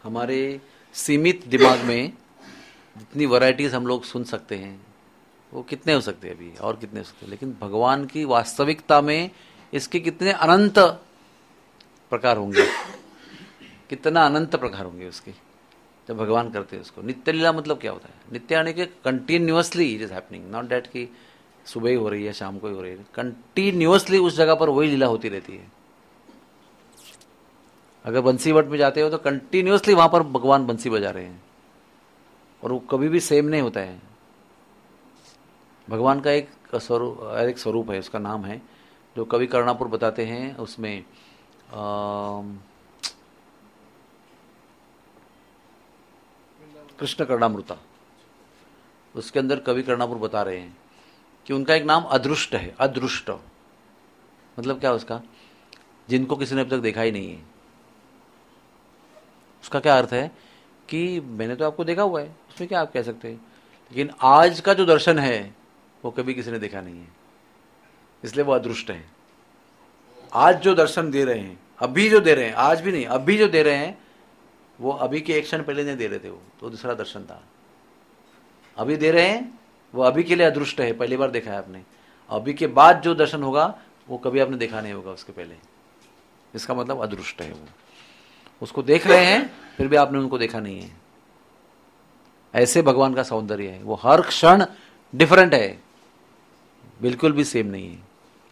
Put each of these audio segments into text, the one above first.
हमारे सीमित दिमाग में जितनी वैरायटीज हम लोग सुन सकते हैं वो कितने हो सकते हैं अभी, और कितने हो सकते हैं, लेकिन भगवान की वास्तविकता में इसके कितने अनंत प्रकार होंगे, कितना अनंत प्रकार होंगे उसके, जब भगवान करते हैं उसको। नित्य लीला मतलब क्या होता है? नित्य यानी कि continuously it is happening, not that कि सुबह ही हो रही है शाम को ही हो रही है, कंटिन्यूअसली उस जगह पर वही लीला होती रहती है। अगर बंसीवट में जाते हो तो कंटिन्यूअसली वहां पर भगवान बंसी बजा रहे हैं, और वो कभी भी सेम नहीं होता है। भगवान का एक स्वरूप है, उसका नाम है, जो कवि कर्णापुर बताते हैं उसमें कृष्ण कर्णामृता, उसके अंदर कवि कर्णापुर बता रहे हैं कि उनका एक नाम अदृष्ट है। अदृष्ट मतलब क्या उसका? जिनको किसी ने अब तक देखा ही नहीं है। उसका क्या अर्थ है कि मैंने तो आपको देखा हुआ है, उसमें क्या आप कह सकते हैं, लेकिन आज का जो दर्शन है वो कभी किसी ने देखा नहीं है, इसलिए वो अदृष्ट है। आज जो दर्शन दे रहे हैं, अभी जो दे रहे हैं, आज भी नहीं, अभी जो दे रहे हैं, वो अभी के एक क्षण पहले नहीं दे रहे थे, वो तो दूसरा दर्शन था। अभी दे रहे हैं वो अभी के लिए अदृष्ट है, पहली बार देखा है आपने। अभी के बाद जो दर्शन होगा वो कभी आपने देखा नहीं होगा उसके पहले, इसका मतलब अदृष्ट है। वो उसको देख रहे हैं फिर भी आपने उनको देखा नहीं है। ऐसे भगवान का सौंदर्य है, वो हर क्षण डिफरेंट है, बिल्कुल भी सेम नहीं है।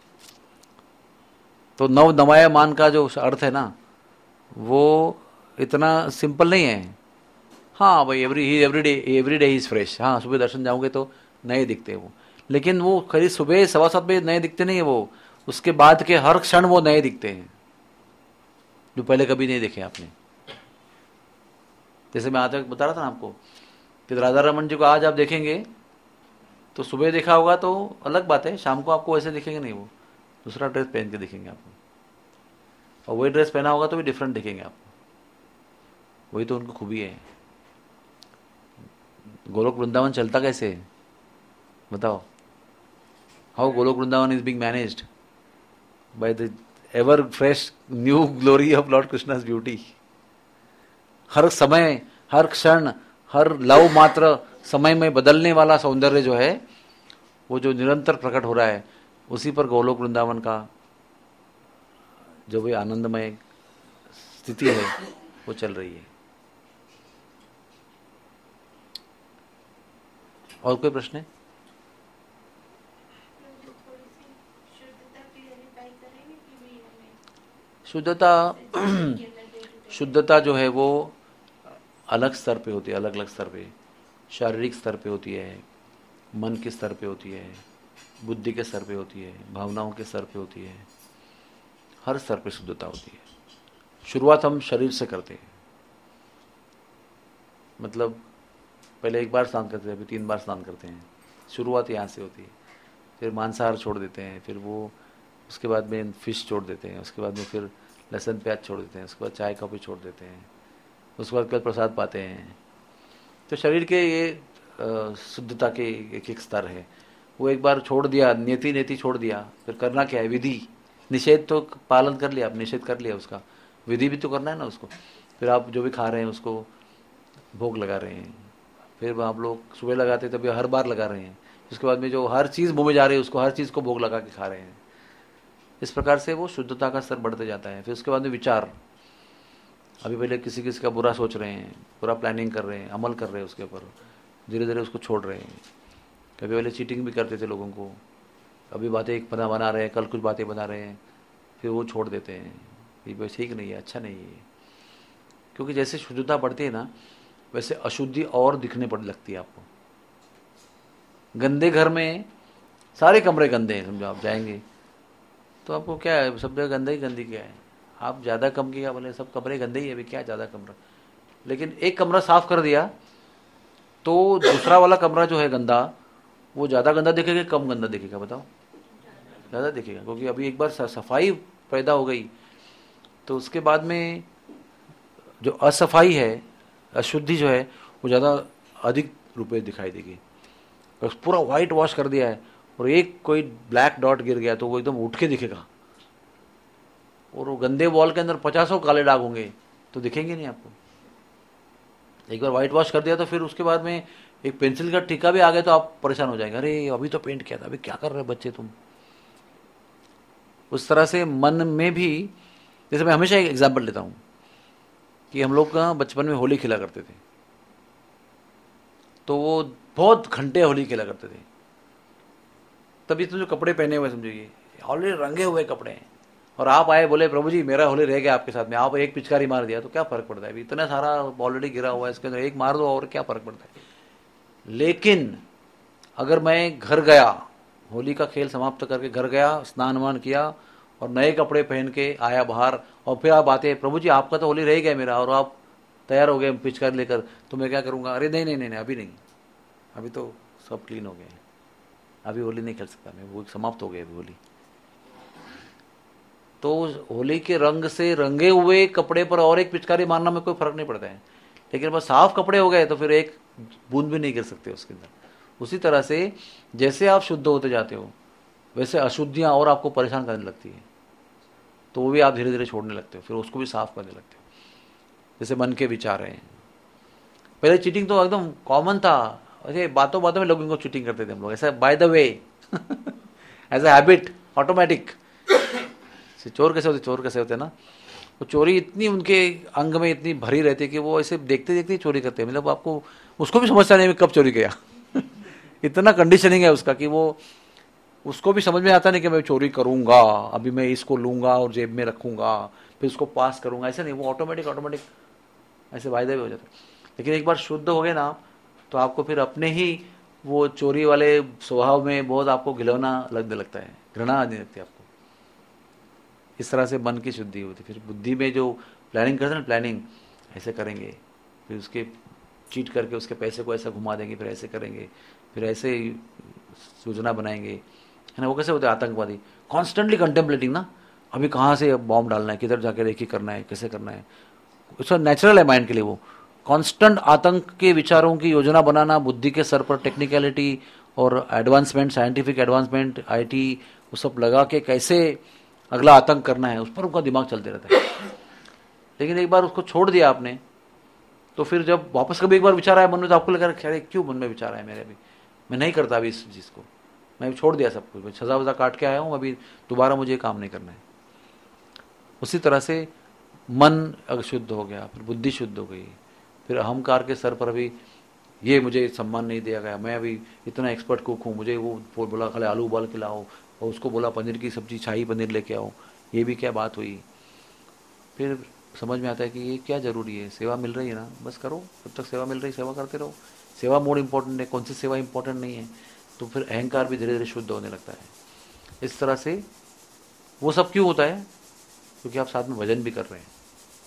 तो नव नवायमान का जो अर्थ है ना, वो इतना सिंपल नहीं है। हाँ भाई, एवरी डे इज फ्रेश। हाँ, सुबह दर्शन जाओगे तो नए दिखते हैं वो, लेकिन वो करीब सुबह 7:15 बजे नए दिखते नहीं है, वो उसके बाद के हर क्षण वो नए दिखते हैं जो पहले कभी नहीं देखे आपने। जैसे मैं आज तक बता रहा था ना आपको कि राधा रमन जी को आज आप देखेंगे तो सुबह देखा होगा तो अलग बात है, शाम को आपको वैसे दिखेंगे नहीं, वो दूसरा ड्रेस पहन के दिखेंगे आपको, और वही ड्रेस पहना होगा तो भी डिफरेंट दिखेंगे आपको। वही तो उनको खूबी है। गोलोक वृंदावन चलता कैसे है बताओ? How Golok Vrindavan is being managed by the ever fresh new glory of lord Krishna's beauty. हर समय, हर क्षण, हर लव मात्र समय में बदलने वाला सौंदर्य जो है, वो जो निरंतर प्रकट हो रहा है, उसी पर गोलोक वृंदावन का जो भी आनंदमय स्थिति है वो चल रही है। और कोई प्रश्न है? शुद्धता जो है वो अलग स्तर पे होती है, अलग अलग स्तर पे। शारीरिक स्तर पे होती है, मन के स्तर पे होती है, बुद्धि के स्तर पे होती है, भावनाओं के स्तर पे होती है, हर स्तर पे शुद्धता होती है। शुरुआत हम शरीर से करते हैं, मतलब पहले एक बार स्नान करते हैं, अभी 3 बार स्नान करते हैं। शुरुआत यहाँ से होती है। फिर मांसाहार छोड़ देते हैं, फिर वो उसके बाद में फिश छोड़ देते हैं, उसके बाद में फिर लहसुन प्याज छोड़ देते हैं, उसके बाद चाय कॉफ़ी छोड़ देते हैं, उसके बाद कल प्रसाद पाते हैं। तो शरीर के ये शुद्धता के एक एक स्तर है। वो एक बार छोड़ दिया, नेति छोड़ दिया, फिर करना क्या है? विधि निषेध तो पालन कर लिया, आप निषेध कर लिया, उसका विधि भी तो करना है ना उसको। फिर आप जो भी खा रहे हैं उसको भोग लगा रहे हैं, फिर आप लोग सुबह लगाते तभी हर बार लगा रहे हैं, उसके बाद में जो हर चीज़ मुँह में जा रही है उसको, हर चीज़ को भोग लगा के खा रहे हैं। इस प्रकार से वो शुद्धता का स्तर बढ़ते जाता है। फिर उसके बाद में विचार, अभी पहले किसी किसी का बुरा सोच रहे हैं, पूरा प्लानिंग कर रहे हैं, अमल कर रहे हैं उसके ऊपर, धीरे धीरे उसको छोड़ रहे हैं। कभी पहले चीटिंग भी करते थे लोगों को, अभी बातें एक बना रहे हैं, कल कुछ बातें बना रहे हैं, फिर वो छोड़ देते हैं, ये ठीक नहीं है, अच्छा नहीं है। क्योंकि जैसे शुद्धता बढ़ती है ना, वैसे अशुद्धि और दिखने पड़ लगती है आपको। गंदे घर में सारे कमरे गंदे हैं, समझो आप जाएंगे तो आपको क्या है, सब जगह गंदा ही गंदी क्या है, आप ज़्यादा कम किया बोले सब कमरे गंदे ही है, अभी क्या ज़्यादा कमरा। लेकिन एक कमरा साफ कर दिया तो दूसरा वाला कमरा जो है गंदा, वो ज़्यादा गंदा दिखेगा कम गंदा दिखेगा बताओ? ज़्यादा दिखेगा, क्योंकि अभी एक बार सफाई पैदा हो गई तो उसके बाद में जो असफाई है, अशुद्धि जो है, वो ज़्यादा अधिक रूप में दिखाई देगी। पूरा वाइट वॉश कर दिया है और एक कोई ब्लैक डॉट गिर गया तो वो एकदम उठ के दिखेगा, और वो गंदे वॉल के अंदर 50 काले दाग होंगे तो दिखेंगे नहीं आपको। एक बार वाइट वॉश कर दिया तो फिर उसके बाद में एक पेंसिल का टीका भी आ गया तो आप परेशान हो जाएंगे, अरे अभी तो पेंट किया था, अभी क्या कर रहे बच्चे तुम। उस तरह से मन में भी, जैसे मैं हमेशा एक एग्जाम्पल लेता हूँ कि हम लोग का बचपन में होली खेला करते थे, तो वो बहुत घंटे होली खेला करते थे। तभी तो जो कपड़े पहने हुए समझिए होली रंगे हुए कपड़े हैं, और आप आए बोले प्रभु जी मेरा होली रह गया आपके साथ में, आप एक पिचकारी मार दिया तो क्या फर्क पड़ता है, अभी इतना सारा ऑलरेडी गिरा हुआ है, इसके अंदर एक मार दो और क्या फर्क पड़ता है। लेकिन अगर मैं घर गया, होली का खेल समाप्त करके घर गया, स्नान वान किया और नए कपड़े पहन के आया बाहर, और फिर आप आते प्रभु जी आपका तो होली रह गया मेरा, और आप तैयार हो गए पिचकारी लेकर, तो मैं क्या करूँगा, अरे नहीं नहीं नहीं अभी नहीं, अभी तो सब क्लीन हो गए, अभी होली नहीं खेल सकता मैं, वो समाप्त हो गई अभी होली। तो होली के रंग से रंगे हुए कपड़े पर और एक पिचकारी मारना में कोई फर्क नहीं पड़ता है, लेकिन बस साफ कपड़े हो गए तो फिर एक बूंद भी नहीं गिर सकते उसके अंदर। उसी तरह से जैसे आप शुद्ध होते जाते हो वैसे अशुद्धियां और आपको परेशान करने लगती है, तो वो भी आप धीरे धीरे छोड़ने लगते हो, फिर उसको भी साफ करने लगते हो। जैसे मन के विचार हैं, पहले चीटिंग तो एकदम कॉमन था, ऐसे बातों बातों में लोगों को चीटिंग करते थे हम लोग, ऐसा by the way as a habit automatic. चोर कैसे होते ना, वो चोरी इतनी उनके अंग में इतनी भरी रहती है कि वो ऐसे देखते देखते ही चोरी करते हैं, मतलब आपको उसको भी समझता नहीं कब चोरी किया इतना कंडीशनिंग है उसका कि वो उसको भी समझ में आता नहीं कि मैं चोरी करूंगा, अभी मैं इसको लूंगा और जेब में रखूंगा फिर उसको पास करूंगा, ऐसा नहीं, वो ऑटोमेटिक ऐसे वायदे भी हो जाता है। लेकिन एक बार शुद्ध हो गए ना तो आपको फिर अपने ही वो चोरी वाले स्वभाव में बहुत आपको घिलौना लगने लगता है, घृणा आने लगती है आपको। इस तरह से मन की शुद्धि होती। फिर बुद्धि में जो प्लानिंग करते हैं ना, प्लानिंग ऐसे करेंगे, फिर उसके चीट करके उसके पैसे को ऐसा घुमा देंगे, फिर ऐसे करेंगे, फिर ऐसे योजना बनाएंगे, है ना। वो कैसे होते हैं आतंकवादी, कॉन्स्टेंटली कंटेम्पलेटिंग ना, अभी कहाँ से बॉम्ब डालना है, किधर जाके रेकी करना है, कैसे करना है, उसका नेचुरल है माइंड के लिए। वो कांस्टेंट आतंक के विचारों की योजना बनाना, बुद्धि के सर पर टेक्निकलिटी और एडवांसमेंट, साइंटिफिक एडवांसमेंट, आईटी वो सब लगा के कैसे अगला आतंक करना है, उस पर उनका दिमाग चलते रहता है। लेकिन एक बार उसको छोड़ दिया आपने तो फिर जब वापस कभी एक बार विचार आया मन में तो आपको लगा खैर क्यों मन में विचार आया मेरे, अभी मैं नहीं करता अभी इस चीज़ को, मैं भी छोड़ दिया सब कुछ, मैं सजा वजा काट के आया हूँ, अभी दोबारा मुझे काम नहीं करना है। उसी तरह से मन अगर शुद्ध हो गया, फिर बुद्धि शुद्ध हो गई, फिर अहंकार के सर पर अभी ये मुझे सम्मान नहीं दिया गया, मैं अभी इतना एक्सपर्ट कुक हूँ, मुझे वो बोला खाली आलू उबाल के लाओ, और उसको बोला पनीर की सब्जी शाही पनीर लेके आओ, ये भी क्या बात हुई। फिर समझ में आता है कि ये क्या ज़रूरी है, सेवा मिल रही है ना, बस करो, जब तक सेवा मिल रही सेवा करते रहो, सेवा मोर इम्पोर्टेंट है, कौन सी सेवा इम्पोर्टेंट नहीं है। तो फिर अहंकार भी धीरे धीरे शुद्ध होने लगता है। इस तरह से वो सब क्यों होता है, क्योंकि आप साथ में भजन भी कर रहे हैं,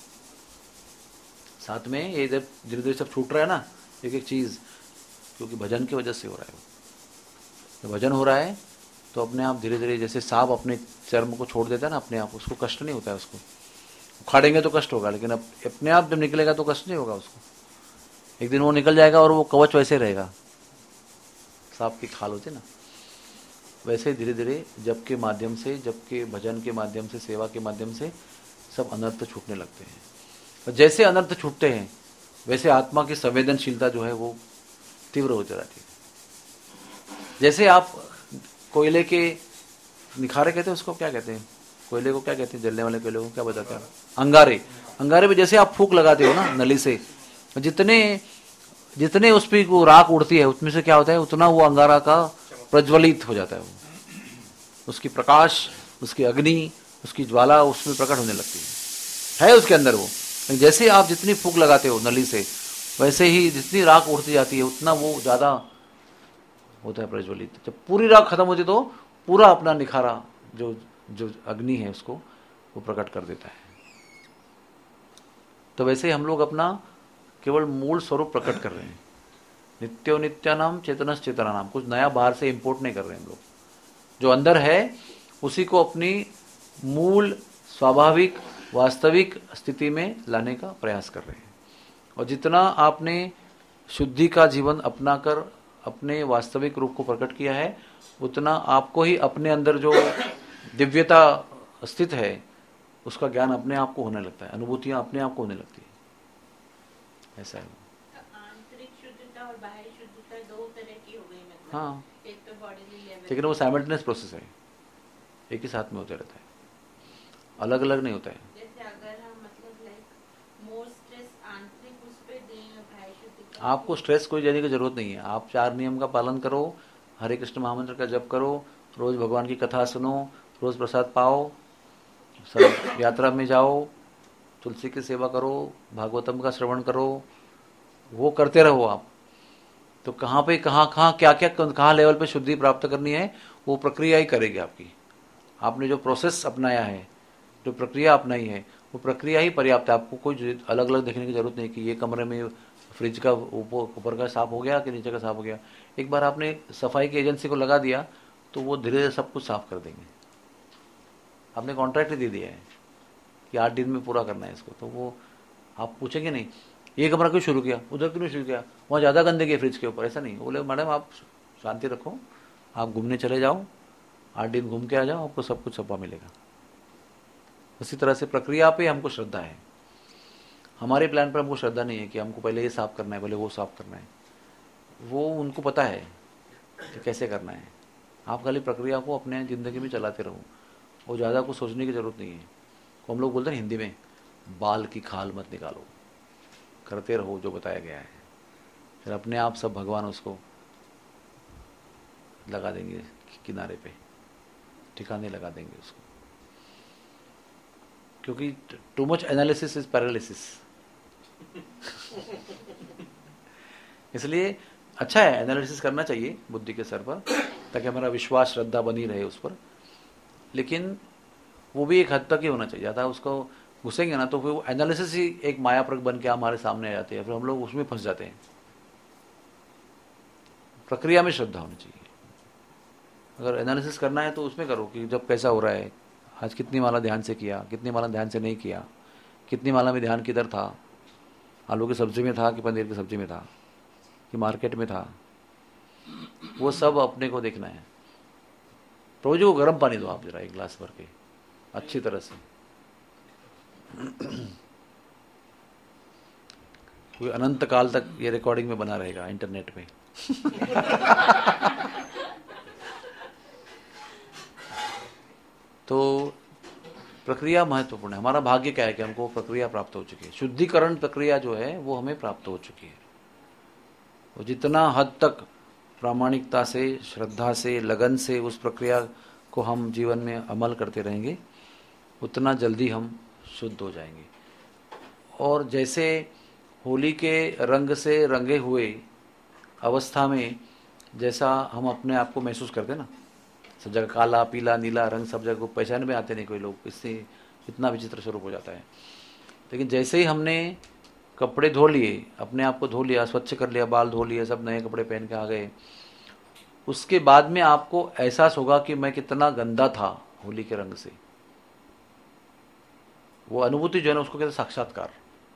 साथ में ये जब धीरे धीरे सब छूट रहा है ना एक एक चीज़, क्योंकि भजन की वजह से हो रहा है। जब भजन हो रहा है तो अपने आप धीरे धीरे, जैसे सांप अपने चर्म को छोड़ देता है ना अपने आप, उसको कष्ट नहीं होता है, उसको उखाड़ेंगे तो कष्ट होगा, लेकिन अब अपने आप जब निकलेगा तो कष्ट नहीं होगा उसको, एक दिन वो निकल जाएगा और वो कवच वैसे रहेगा, सांप की खाल होती है ना, वैसे धीरे धीरे जप के माध्यम से, जप के भजन के माध्यम से, सेवा के माध्यम से सब अनर्थ छूटने लगते हैं। और जैसे अनर्थ छूटते हैं वैसे आत्मा की संवेदनशीलता जो है वो तीव्र हो जाती है। जैसे आप कोयले के निखारे कहते हैं, उसको क्या कहते हैं, कोयले को क्या कहते हैं, जलने वाले कोयले को क्या बताते हैं, अंगारे। अंगारे पे जैसे आप फूंक लगाते हो ना नली से, जितने जितने उस पर वो राख उड़ती है उसमें से क्या होता है, उतना वो अंगारा का प्रज्वलित हो जाता है, वो उसकी प्रकाश, उसकी अग्नि, उसकी ज्वाला उसमें प्रकट होने लगती है उसके अंदर वो। जैसे आप जितनी फूंक लगाते हो नली से, वैसे ही जितनी राख उड़ती जाती है उतना वो ज्यादा होता है प्रज्वलित। जब पूरी राख खत्म होती तो पूरा अपना निखारा जो जो अग्नि है उसको वो प्रकट कर देता है। तो वैसे हम लोग अपना केवल मूल स्वरूप प्रकट कर रहे हैं, नित्यो नित्यानाम चेतनस चेतनानाम, कुछ नया बाहर से इंपोर्ट नहीं कर रहे हैं हम लोग, जो अंदर है उसी को अपनी मूल स्वाभाविक वास्तविक स्थिति में लाने का प्रयास कर रहे हैं। और जितना आपने शुद्धि का जीवन अपनाकर अपने वास्तविक रूप को प्रकट किया है, उतना आपको ही अपने अंदर जो दिव्यता स्थित है उसका ज्ञान अपने आप को होने लगता है, अनुभूतियां अपने आप को होने लगती है। ऐसा है। शुद्धता और बाहरी शुद्धता दो तरह की हो गई, मतलब हाँ, एक तो बॉडीली लेवल, लेकिन वो साइमल्टेनियस प्रोसेस है, एक ही साथ में होते रहता है, अलग अलग नहीं होता है। जैसे अगर हम मतलब लाइक मोर स्ट्रेस आंतरिक उस पे दें बाहरी शुद्धता आपको स्ट्रेस कोई देने की जरूरत नहीं है। आप 4 नियम का पालन करो, हरे कृष्ण महामंत्र का जप करो, रोज भगवान की कथा सुनो, रोज प्रसाद पाओ, सब यात्रा में जाओ, तुलसी की सेवा करो, भागवतम का श्रवण करो, वो करते रहो आप। तो कहाँ पे कहाँ कहाँ क्या क्या कहाँ लेवल पे शुद्धि प्राप्त करनी है, वो प्रक्रिया ही करेगी आपकी। आपने जो प्रोसेस अपनाया है, जो प्रक्रिया अपनाई है, वो प्रक्रिया ही पर्याप्त है। आपको कोई अलग अलग देखने की जरूरत नहीं कि ये कमरे में फ्रिज का ऊपर का साफ हो गया कि नीचे का साफ हो गया। एक बार आपने सफाई की एजेंसी को लगा दिया तो वो धीरे धीरे सब कुछ साफ कर देंगे। आपने कॉन्ट्रैक्ट ही दे दिया है कि 8 दिन में पूरा करना है इसको, तो वो आप पूछेंगे नहीं ये कमरा क्यों शुरू किया, उधर क्यों नहीं शुरू किया, वहाँ ज़्यादा गंदगी है फ्रिज के ऊपर, ऐसा नहीं। बोले मैडम आप शांति रखो, आप घूमने चले जाओ, 8 दिन घूम के आ जाओ, आपको सब कुछ सफा मिलेगा। उसी तरह से प्रक्रिया पे हमको श्रद्धा है, हमारे प्लान पर हमको श्रद्धा नहीं है कि हमको पहले ये साफ करना है, पहले वो साफ करना है। वो उनको पता है कि कैसे करना है। आप खाली प्रक्रिया को अपने ज़िंदगी में चलाते रहो, वो ज़्यादा कुछ सोचने की ज़रूरत नहीं है। तो हम लोग बोलते हैं हिंदी में, बाल की खाल मत निकालो, करते रहो जो बताया गया है, फिर अपने आप सब भगवान उसको लगा देंगे किनारे पे, ठिकाने लगा देंगे उसको। क्योंकि too much analysis is paralysis. इसलिए अच्छा है, एनालिसिस करना चाहिए बुद्धि के स्तर पर, ताकि हमारा विश्वास श्रद्धा बनी रहे उस पर। लेकिन वो भी एक हद तक ही होना चाहिए, ज़्यादा उसको घुसेंगे ना तो फिर वो एनालिसिस ही एक मायाप्रक बन के हमारे सामने आ जाती है, फिर हम लोग उसमें फंस जाते हैं। प्रक्रिया में श्रद्धा होनी चाहिए। अगर एनालिसिस करना है तो उसमें करो कि जब कैसा हो रहा है, आज कितनी माला ध्यान से किया, कितनी माला ध्यान से नहीं किया, कितनी माला में ध्यान किधर था, आलू की सब्जी में था कि पनीर की सब्जी में था कि मार्केट में था, वो सब अपने को देखना है। प्रभु जी को गर्म पानी दो आप जरा, एक गिलास भर के अच्छी तरह से। कोई अनंत काल तक ये रिकॉर्डिंग में बना रहेगा इंटरनेट पे। तो प्रक्रिया महत्वपूर्ण है। हमारा भाग्य क्या है कि हमको प्रक्रिया प्राप्त हो चुकी है, शुद्धिकरण प्रक्रिया जो है वो हमें प्राप्त हो चुकी है। वो जितना हद तक प्रामाणिकता से, श्रद्धा से, लगन से उस प्रक्रिया को हम जीवन में अमल करते रहेंगे, उतना जल्दी हम शुद्ध हो जाएंगे। और जैसे होली के रंग से रंगे हुए अवस्था में जैसा हम अपने आप को महसूस करते ना, सब जगह काला पीला नीला रंग, सब जगह को पहचान में आते नहीं कोई लोग, इससे इतना विचित्र स्वरूप हो जाता है। लेकिन जैसे ही हमने कपड़े धो लिए, अपने आप को धो लिया, स्वच्छ कर लिया, बाल धो लिए, सब नए कपड़े पहन के आ गए, उसके बाद में आपको एहसास होगा कि मैं कितना गंदा था होली के रंग से। वो अनुभूति जो है ना, उसको कहते हैं साक्षात्कार।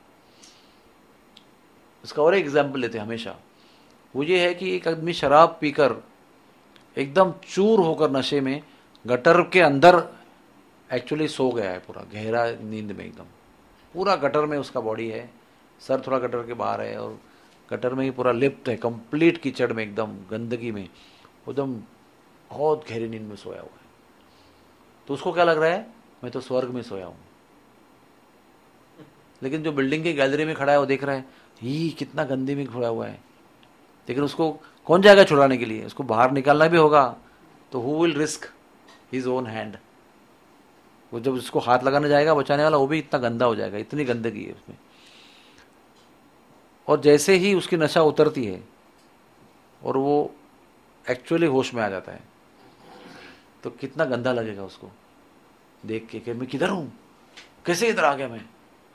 इसका और एक एग्जाम्पल लेते हैं हमेशा, वो ये है कि एक आदमी शराब पीकर एकदम चूर होकर नशे में गटर के अंदर एक्चुअली सो गया है, पूरा गहरा नींद में, एकदम पूरा गटर में उसका बॉडी है, सर थोड़ा गटर के बाहर है और गटर में ही पूरा लिप्त है, कंप्लीट कीचड़ में, एकदम गंदगी में, एकदम बहुत गहरी नींद में सोया हुआ है। तो उसको क्या लग रहा है, मैं तो स्वर्ग में सोया हूँ। लेकिन जो बिल्डिंग की गैलरी में खड़ा है वो देख रहा है ही कितना गंदे में खड़ा हुआ है, लेकिन उसको कौन जाएगा छुड़ाने के लिए, उसको बाहर निकालना भी होगा, तो who will risk his own hand. वो जब उसको हाथ लगाने जाएगा बचाने वाला, वो भी इतना गंदा हो जाएगा, इतनी गंदगी है उसमें। और जैसे ही उसकी नशा उतरती है और वो एक्चुअली होश में आ जाता है, तो कितना गंदा लगेगा उसको देख के कि मैं किधर हूं, कैसे इधर आ गया मैं।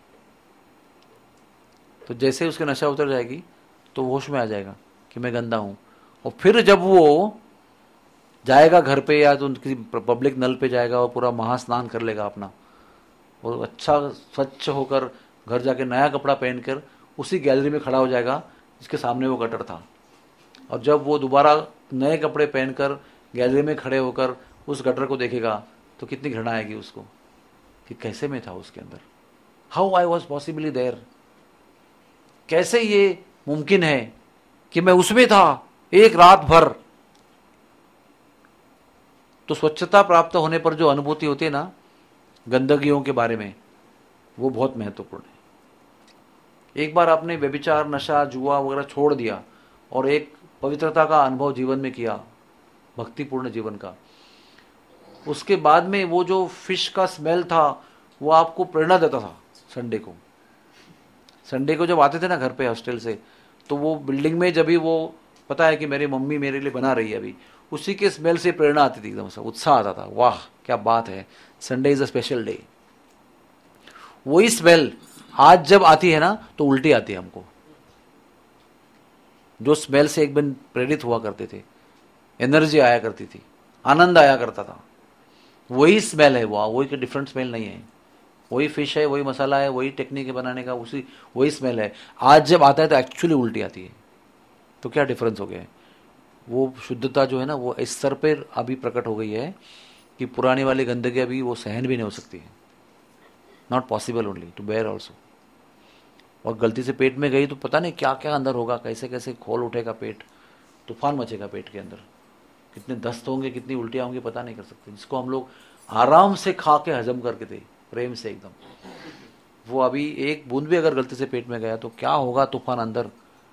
तो जैसे ही उसकी नशा उतर जाएगी तो होश में आ जाएगा कि मैं गंदा हूं। और फिर जब वो जाएगा घर पे या तो उनकी पब्लिक नल पे जाएगा और पूरा महास्नान कर लेगा अपना, और अच्छा स्वच्छ होकर घर जाके नया कपड़ा पहनकर उसी गैलरी में खड़ा हो जाएगा जिसके सामने वो गटर था। और जब वो दोबारा नए कपड़े पहनकर गैलरी में खड़े होकर उस गटर को देखेगा तो कितनी घृणा आएगी उसको कि कैसे मैं था उसके अंदर, how I was possibly there, कैसे ये मुमकिन है कि मैं उसमें था एक रात भर। तो स्वच्छता प्राप्त होने पर जो अनुभूति होती है ना गंदगियों के बारे में, वो बहुत महत्वपूर्ण है। एक बार आपने व्यभिचार, नशा, जुआ वगैरह छोड़ दिया और एक पवित्रता का अनुभव जीवन में किया, भक्तिपूर्ण जीवन का, उसके बाद में वो जो फिश का स्मेल था वो आपको प्रेरणा देता था। संडे को जब आते थे ना घर पे हॉस्टल से, तो वो बिल्डिंग में जब भी वो पता है कि मेरी मम्मी मेरे लिए बना रही है अभी, उसी के स्मेल से प्रेरणा आती थी, एकदम से उत्साह आता था, वाह क्या बात है, Sunday is a special day. वही स्मेल आज जब आती है ना तो उल्टी आती है हमको। जो स्मेल से एक दिन प्रेरित हुआ करते थे, एनर्जी आया करती थी, आनंद आया करता था, वही स्मेल है, वही डिफरेंट स्मेल नहीं है। वही फिश है, वही मसाला है, वही टेक्निक है बनाने का, वही स्मेल है। आज जब आता है तो एक्चुअली उल्टी आती है। तो क्या डिफरेंस हो गया है? वो शुद्धता जो है ना वो इस स्तर पर अभी प्रकट हो गई है कि पुरानी वाली गंदगी अभी वो सहन भी नहीं हो सकती है। Not possible only to bear also. और गलती से पेट में गई तो पता नहीं क्या क्या अंदर होगा, कैसे कैसे खोल उठेगा पेट, तूफान मचेगा पेट के अंदर, कितने दस्त होंगे, कितनी उल्टियाँ होंगी पता नहीं कर सकते। जिसको हम लोग आराम से खा के हजम करके थे प्रेम से एकदम, वो अभी एक बूंद भी अगर गलती से पेट में गया तो क्या होगा तूफान अंदर,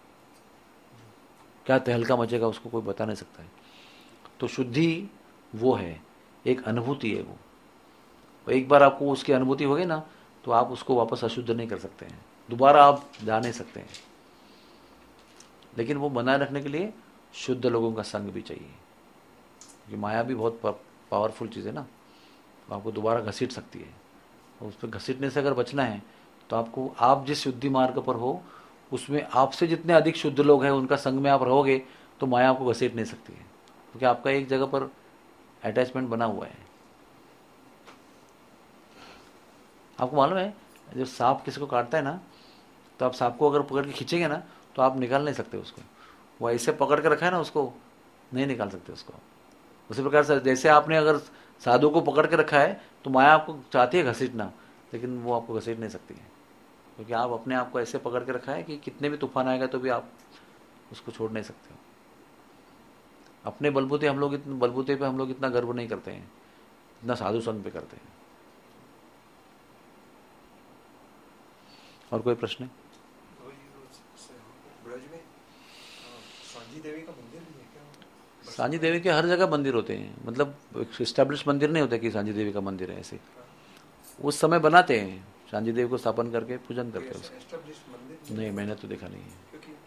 क्या तहलका मचेगा उसको कोई बता नहीं सकता है। तो शुद्धि वो है, एक अनुभूति है वो। एक बार आपको उसकी अनुभूति हो गई ना तो आप उसको वापस अशुद्ध नहीं कर सकते हैं, दोबारा आप जा नहीं सकते हैं। लेकिन वो बनाए रखने के लिए शुद्ध लोगों का संग भी चाहिए, क्योंकि माया भी बहुत पावरफुल चीज़ है ना, आपको दोबारा घसीट सकती है। और उस पर घसीटने से अगर बचना है तो आपको, आप जिस शुद्धि मार्ग पर हो उसमें आपसे जितने अधिक शुद्ध लोग हैं उनका संग में आप रहोगे तो माया आपको घसीट नहीं सकती है, क्योंकि आपका एक जगह पर अटैचमेंट बना हुआ है। आपको मालूम है जब सांप किसी को काटता है ना तो आप सांप को अगर पकड़ के खींचेंगे ना तो आप निकाल नहीं सकते उसको, वो ऐसे पकड़ के रखा है ना उसको नहीं निकाल सकते उसको। उसी प्रकार से जैसे आपने अगर साधु को पकड़ के रखा है तो माया आपको चाहती है घसीटना, लेकिन वो आपको घसीट नहीं सकती है, क्योंकि आप अपने आप को ऐसे पकड़ के रखा है कि कितने भी तूफान आएगा तो भी आप उसको छोड़ नहीं सकते हो। अपने बलबूते पे हम लोग इतना गर्व नहीं करते हैं, इतना साधु संग पे करते हैं। और कोई प्रश्न? सांझी देवी के हर जगह मंदिर होते हैं, मतलब इस्टेब्लिश मंदिर नहीं होते कि सांझी देवी का मंदिर है, ऐसे उस समय बनाते हैं, सांझी देवी को स्थापन करके पूजन करते हैं उसका। नहीं, मैंने तो देखा नहीं है।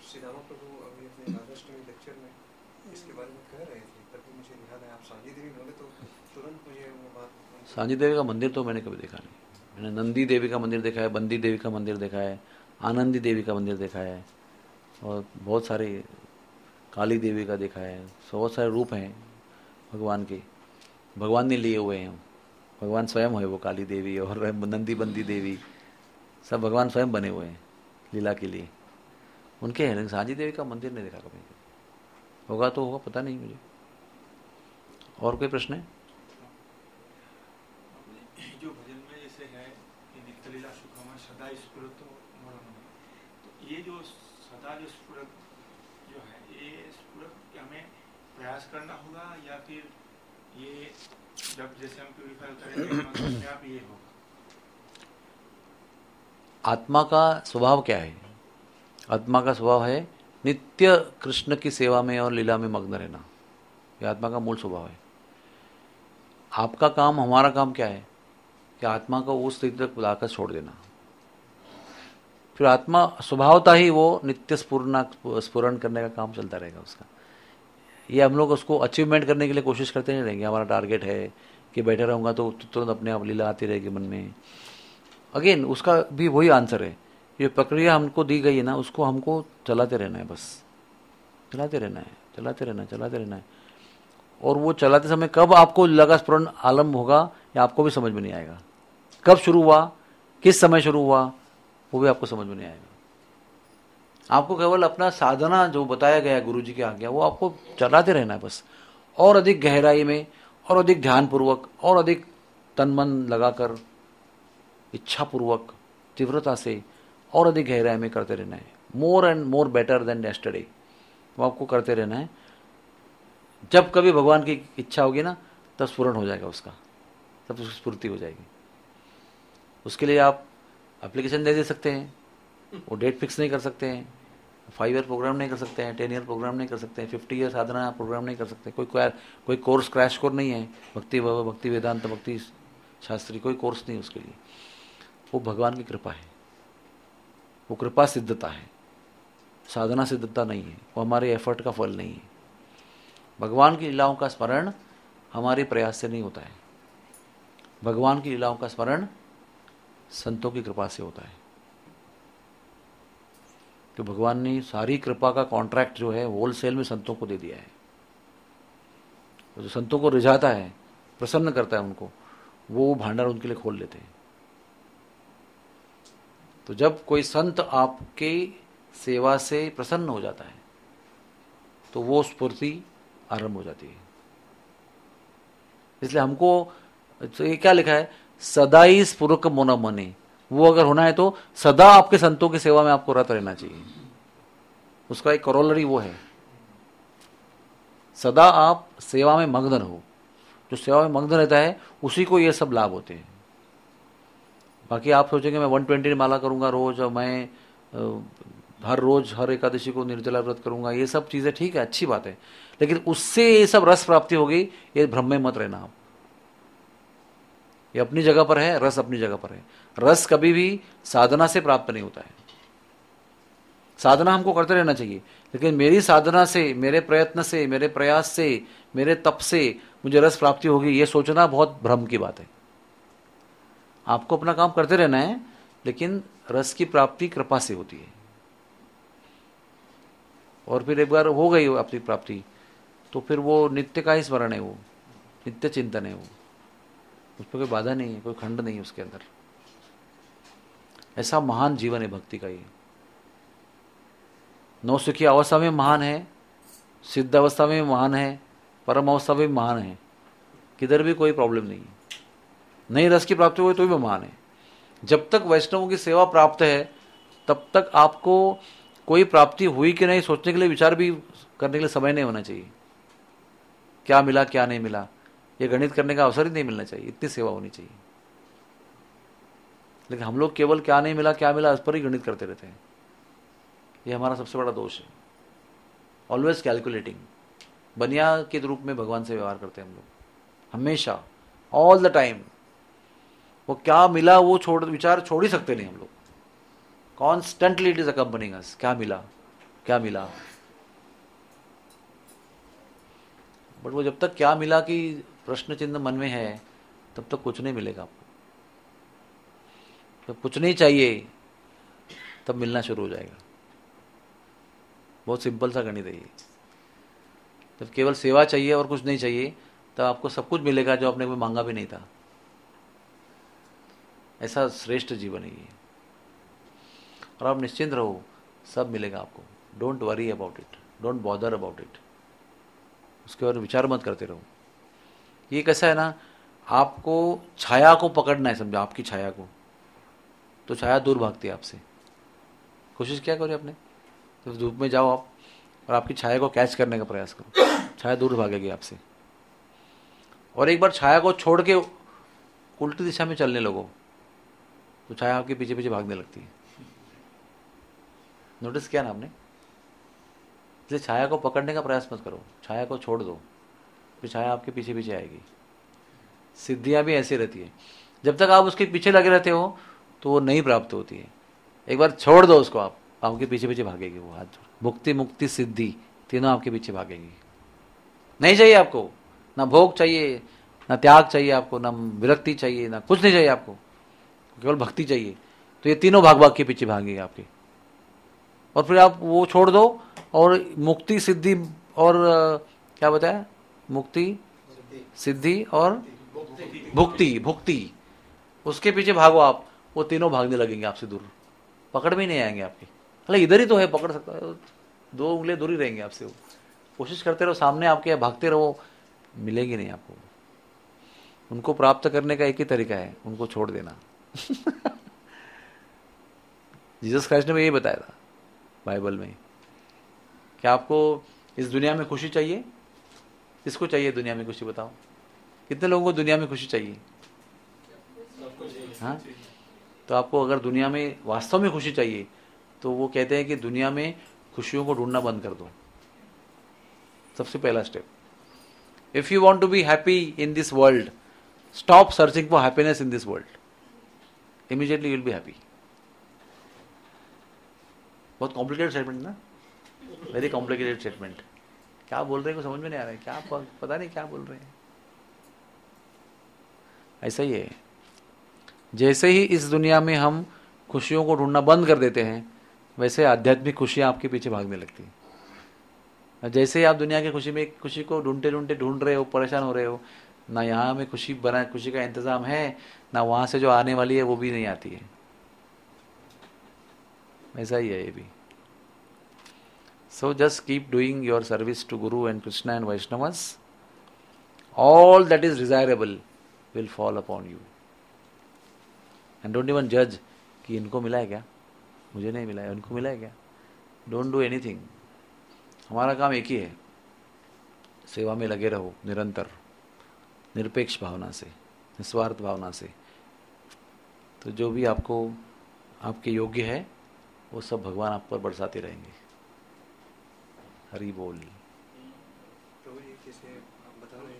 सांझी देवी का मंदिर तो मैंने कभी देखा नहीं। मैंने नंदी देवी का मंदिर देखा है, बंदी देवी का मंदिर देखा है, आनंदी देवी का मंदिर देखा है, और बहुत सारे काली देवी का देखा है। बहुत सारे रूप हैं भगवान के, भगवान ने लिए हुए हैं, भगवान स्वयं है वो काली देवी और नंदी बंदी देवी, सब भगवान स्वयं बने हुए हैं लीला के लिए उनके हैं। लेकिन सांझी देवी का मंदिर नहीं देखा कभी, होगा तो होगा, पता नहीं मुझे। और कोई प्रश्न है? जो भजन में जैसे है कि नित्य लीला सुखम सदा स्फुरत तो ये जो सदा जो स्फुरत जो है, ये स्फुरत हमें प्रयास करना होगा या फिर ये जब जैसे हम प्यूरिफाई करेंगे अपने आप ये होगा? आत्मा का स्वभाव क्या है? आत्मा का स्वभाव है नित्य कृष्ण की सेवा में और लीला में मग्न रहना, यह आत्मा का मूल स्वभाव है। आपका काम, हमारा काम क्या है कि आत्मा को उस स्थिति तक बुलाकर छोड़ देना। फिर आत्मा स्वभावता ही वो नित्य स्फुरण करने का काम चलता रहेगा उसका। ये हम लोग उसको अचीवमेंट करने के लिए कोशिश करते नहीं रहेंगे। हमारा टारगेट है कि बैठे रहूँगा तो तुरंत अपने आप लीला आती रहेगी मन में। अगेन उसका भी वही आंसर है, ये प्रक्रिया हमको दी गई है ना, उसको हमको चलाते रहना है, बस चलाते रहना है, चलाते रहना है, चलाते रहना है। और वो चलाते समय कब आपको लगा स्फुरण आलम होगा या आपको भी समझ में नहीं आएगा। कब शुरू हुआ, किस समय शुरू हुआ, वो भी आपको समझ में नहीं आएगा। आपको केवल अपना साधना जो बताया गया गुरु जी की आज्ञा, वो आपको चलाते रहना है बस, और अधिक गहराई में, और अधिक ध्यानपूर्वक, और अधिक तन मन लगाकर, इच्छापूर्वक, तीव्रता से, और अधिक गहराई में करते रहना है। More and more better than yesterday. वो आपको करते रहना है। जब कभी भगवान की इच्छा होगी ना, तब स्फुरण हो जाएगा उसका, तब उसकी स्फूर्ति हो जाएगी। उसके लिए आप एप्लीकेशन दे सकते हैं, वो डेट फिक्स नहीं कर सकते हैं, 5 ईयर प्रोग्राम नहीं कर सकते हैं, 10 ईयर प्रोग्राम नहीं कर सकते हैं, 50 ईयर साधना प्रोग्राम नहीं कर सकते। कोई कोर्स क्रैश कोर्स नहीं है, भक्ति वेदांत भक्ति शास्त्री कोई कोर्स नहीं उसके लिए। वो भगवान की कृपा है, वो कृपा सिद्धता है, साधना सिद्धता नहीं है, वो हमारे एफर्ट का फल नहीं है। भगवान की लीलाओं का स्मरण हमारे प्रयास से नहीं होता है, भगवान की लीलाओं का स्मरण संतों की कृपा से होता है। तो भगवान ने सारी कृपा का कॉन्ट्रैक्ट जो है होलसेल में संतों को दे दिया है। तो जो संतों को रिझाता है, प्रसन्न करता है उनको, वो भांडार उनके लिए खोल लेते हैं। तो जब कोई संत आपके सेवा से प्रसन्न हो जाता है तो वो स्फूर्ति आरंभ हो जाती है। इसलिए हमको तो ये क्या लिखा है, सदा ही स्फुरक मोना मने, वो अगर होना है तो सदा आपके संतों की सेवा में आपको रत रहना चाहिए। उसका एक करोलरी वो है, सदा आप सेवा में मग्न रहो। जो सेवा में मग्न रहता है उसी को ये सब लाभ होते हैं। बाकी आप सोचेंगे मैं 120 माला करूंगा रोज, और मैं हर रोज हर एकादशी को निर्जला व्रत करूंगा, ये सब चीजें ठीक है, अच्छी बात है, लेकिन उससे ये सब रस प्राप्ति होगी, ये भ्रम में मत रहना आप। ये अपनी जगह पर है, रस अपनी जगह पर है। रस कभी भी साधना से प्राप्त नहीं होता है। साधना हमको करते रहना चाहिए, लेकिन मेरी साधना से, मेरे प्रयत्न से, मेरे प्रयास से, मेरे तप से मुझे रस प्राप्ति होगी, ये सोचना बहुत भ्रम की बात है। आपको अपना काम करते रहना है, लेकिन रस की प्राप्ति कृपा से होती है। और फिर एक बार हो गई आपकी प्राप्ति तो फिर वो नित्य का ही स्मरण है, वो नित्य चिंतन है, वो उस पर कोई बाधा नहीं है, कोई खंड नहीं है उसके अंदर। ऐसा महान जीवन है भक्ति का ये। नौसुखी अवस्था में महान है, सिद्ध अवस्था में महान है, परम अवस्था में महान है, किधर भी कोई प्रॉब्लम नहीं है। नई रस की प्राप्ति हुई तो भी महान है। जब तक वैष्णवों की सेवा प्राप्त है तब तक आपको कोई प्राप्ति हुई कि नहीं सोचने के लिए, विचार भी करने के लिए समय नहीं होना चाहिए। क्या मिला क्या नहीं मिला ये गणित करने का अवसर ही नहीं मिलना चाहिए, इतनी सेवा होनी चाहिए। लेकिन हम लोग केवल क्या नहीं मिला क्या मिला इस पर ही गणित करते रहते हैं। ये हमारा सबसे बड़ा दोष है। ऑलवेज कैलकुलेटिंग, बनिया के रूप में भगवान से व्यवहार करते हैं हम लोग हमेशा, ऑल द टाइम। वो क्या मिला वो विचार छोड़ ही सकते नहीं हम लोग। Constantly it is accompanying us, क्या मिला क्या मिला। बट वो जब तक क्या मिला कि प्रश्न चिन्ह मन में है तब तक कुछ नहीं मिलेगा आपको। जब कुछ नहीं चाहिए तब मिलना शुरू हो जाएगा। बहुत सिंपल सा गणित है ये। जब केवल सेवा चाहिए और कुछ नहीं चाहिए तब आपको सब कुछ मिलेगा जो आपने कोई मांगा भी नहीं था। ऐसा श्रेष्ठ जीवन है ये। और आप निश्चिंत रहो, सब मिलेगा आपको। Don't worry about it, don't bother about it. उसके बारे में विचार मत करते रहो। ये कैसा है ना, आपको छाया को पकड़ना है, समझो आपकी छाया को, तो छाया दूर भागती है आपसे। कोशिश क्या करो आपने, तो धूप में जाओ आप और आपकी छाया को कैच करने का प्रयास करो, छाया दूर भागेगी आपसे। और एक बार छाया को छोड़ के उल्टी दिशा में चलने लगो तो छाया आपके पीछे पीछे भागने लगती है। नोटिस किया ना आपने? इसलिए छाया को पकड़ने का प्रयास मत करो, छाया को छोड़ दो, फिर छाया आपके पीछे पीछे आएगी। सिद्धियां भी ऐसी रहती है, जब तक आप उसके पीछे लगे रहते हो तो वो नहीं प्राप्त होती है। एक बार छोड़ दो उसको, आप आपके पीछे पीछे भागेगी वो। हाथ भुक्ति मुक्ति सिद्धि तीनों आपके पीछे भागेगी। नहीं चाहिए आपको, ना भोग चाहिए, ना त्याग चाहिए आपको, ना विरक्ति चाहिए, ना कुछ नहीं चाहिए आपको, केवल भक्ति चाहिए। तो ये तीनों भाग भाग के पीछे भागेगी आपके। और फिर आप वो छोड़ दो और मुक्ति सिद्धि और क्या बताया, मुक्ति सिद्धि और भुक्ति, भुक्ति, उसके पीछे भागो आप। वो तीनों भागने लगेंगे आपसे दूर, पकड़ में नहीं आएंगे आपके। अरे इधर ही तो है, पकड़ सकता है, 2 उंगलियां दूर ही रहेंगे आपसे। वो कोशिश करते रहो, सामने आपके भागते रहो, मिलेगी नहीं आपको। उनको प्राप्त करने का एक ही तरीका है, उनको छोड़ देना। जीसस क्राइस्ट ने यही बताया था बाइबल में। क्या आपको इस दुनिया में खुशी चाहिए? किसको चाहिए दुनिया में खुशी, बताओ? कितने लोगों को दुनिया में खुशी चाहिए? हाँ, तो आपको अगर दुनिया में वास्तव में खुशी चाहिए तो वो कहते हैं कि दुनिया में खुशियों को ढूंढना बंद कर दो। सबसे पहला step, if you want to be happy in this world, stop searching for happiness in this world, immediately you will be happy. बहुत कॉम्प्लिकेटेड स्टेटमेंट ना, वेरी कॉम्प्लिकेटेड स्टेटमेंट। क्या बोल रहे हैं को समझ में नहीं आ रहा है, क्या पता नहीं क्या बोल रहे हैं। ऐसा ही है, जैसे ही इस दुनिया में हम खुशियों को ढूंढना बंद कर देते हैं वैसे आध्यात्मिक खुशियां आपके पीछे भागने लगती हैं। जैसे ही आप दुनिया की खुशी को ढूंढते ढूंढते ढूंढ रहे हो, परेशान हो रहे हो, ना यहाँ में खुशी का इंतजाम है, ना वहां से जो आने वाली है वो भी नहीं आती है। ऐसा ही है ये भी। So just keep doing your service to Guru and Krishna and Vaishnavas. All that is desirable will fall upon you. And don't even judge कि इनको मिला है क्या, मुझे नहीं मिला है, उनको मिला है क्या। Don't do anything. हमारा काम एक ही है, सेवा में लगे रहो निरंतर, निरपेक्ष भावना से, निस्वार्थ भावना से। तो जो भी आपको आपके योग्य है वो सब भगवान आप पर बरसाते रहेंगे। हरि बोल। प्रभु जी जैसे आप बता रहे हैं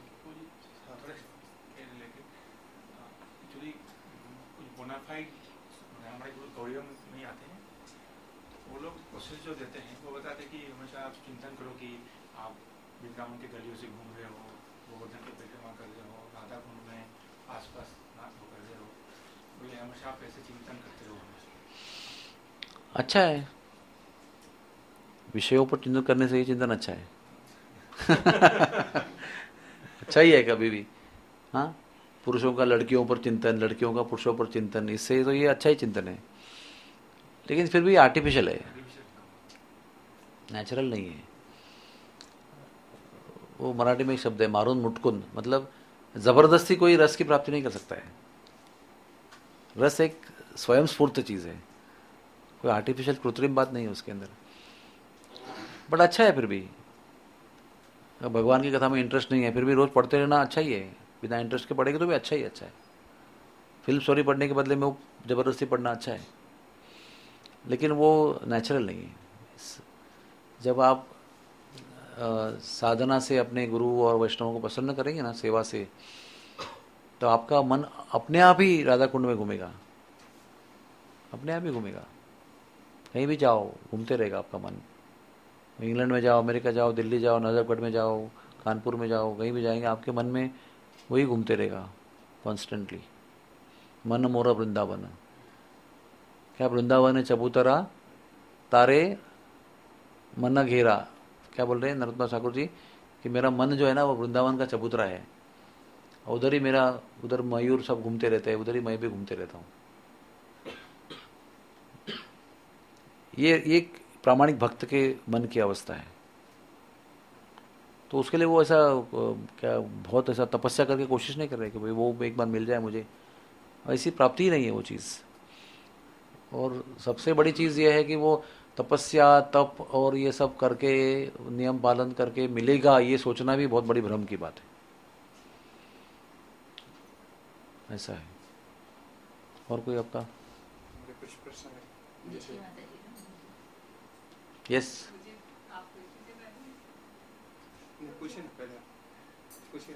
एक्चुअली कुछ बोनाफाइड हमारे गुरु गौड़ियों में आते हैं, वो लोग कोशिश जो देते हैं वो बताते हैं कि हमेशा आप चिंतन करो कि आप वृंदावन के गलियों से घूम रहे हो, गोवर्धन की परिक्रमा कर रहे हो, राधा कुंड में आसपास नाच कर रहे हो, बोले हमेशा आप ऐसे चिंतन करते रहो हमेशा। अच्छा है, विषयों पर चिंतन करने से ही चिंतन अच्छा है। अच्छा ही है कभी भी। हाँ, पुरुषों का लड़कियों पर चिंतन, लड़कियों का पुरुषों पर चिंतन, इससे तो ये अच्छा ही चिंतन है, लेकिन फिर भी आर्टिफिशियल है, नेचुरल नहीं है। वो मराठी में एक शब्द है मारून मुटकुन, मतलब जबरदस्ती कोई रस की प्राप्ति नहीं कर सकता है। रस एक स्वयं स्फूर्त चीज है, कोई आर्टिफिशियल कृत्रिम बात नहीं है उसके अंदर। बट अच्छा है फिर भी, भगवान की कथा में इंटरेस्ट नहीं है फिर भी रोज पढ़ते रहना अच्छा ही है। बिना इंटरेस्ट के पढ़ेंगे तो भी अच्छा ही अच्छा है। फिल्म स्टोरी पढ़ने के बदले में वो जबरदस्ती पढ़ना अच्छा है, लेकिन वो नेचुरल नहीं है। जब आप साधना से अपने गुरु और वैष्णवों को प्रसन्न करेंगे ना, सेवा से, तो आपका मन अपने आप ही राधा कुंड में घूमेगा, अपने आप ही घूमेगा। कहीं भी जाओ घूमते रहेगा आपका मन। इंग्लैंड में जाओ, अमेरिका जाओ, दिल्ली जाओ, नजफगढ़ में जाओ, कानपुर में जाओ, कहीं भी जाएंगे आपके मन में वही घूमते रहेगा कॉन्स्टेंटली। मन मोरा वृंदावन, क्या वृंदावन है चबूतरा तारे मन घेरा। क्या बोल रहे हैं नरोत्तम ठाकुर जी कि मेरा मन जो है ना वो वृंदावन का चबूतरा है, उधर ही मेरा, उधर मयूर सब घूमते रहते हैं, उधर ही मैं भी घूमते रहता हूँ। ये प्रामाणिक भक्त के मन की अवस्था है। तो उसके लिए वो ऐसा क्या बहुत ऐसा तपस्या करके कोशिश नहीं कर रहे कि भाई वो एक बार मिल जाए मुझे, ऐसी प्राप्ति ही नहीं है वो चीज़। और सबसे बड़ी चीज़ ये है कि वो तपस्या तप और ये सब करके नियम पालन करके मिलेगा, ये सोचना भी बहुत बड़ी भ्रम की बात है। ऐसा है। और कोई आपका? कुछ प्रश्न है जैसे यस, पूछिए ना, पहले पूछिए।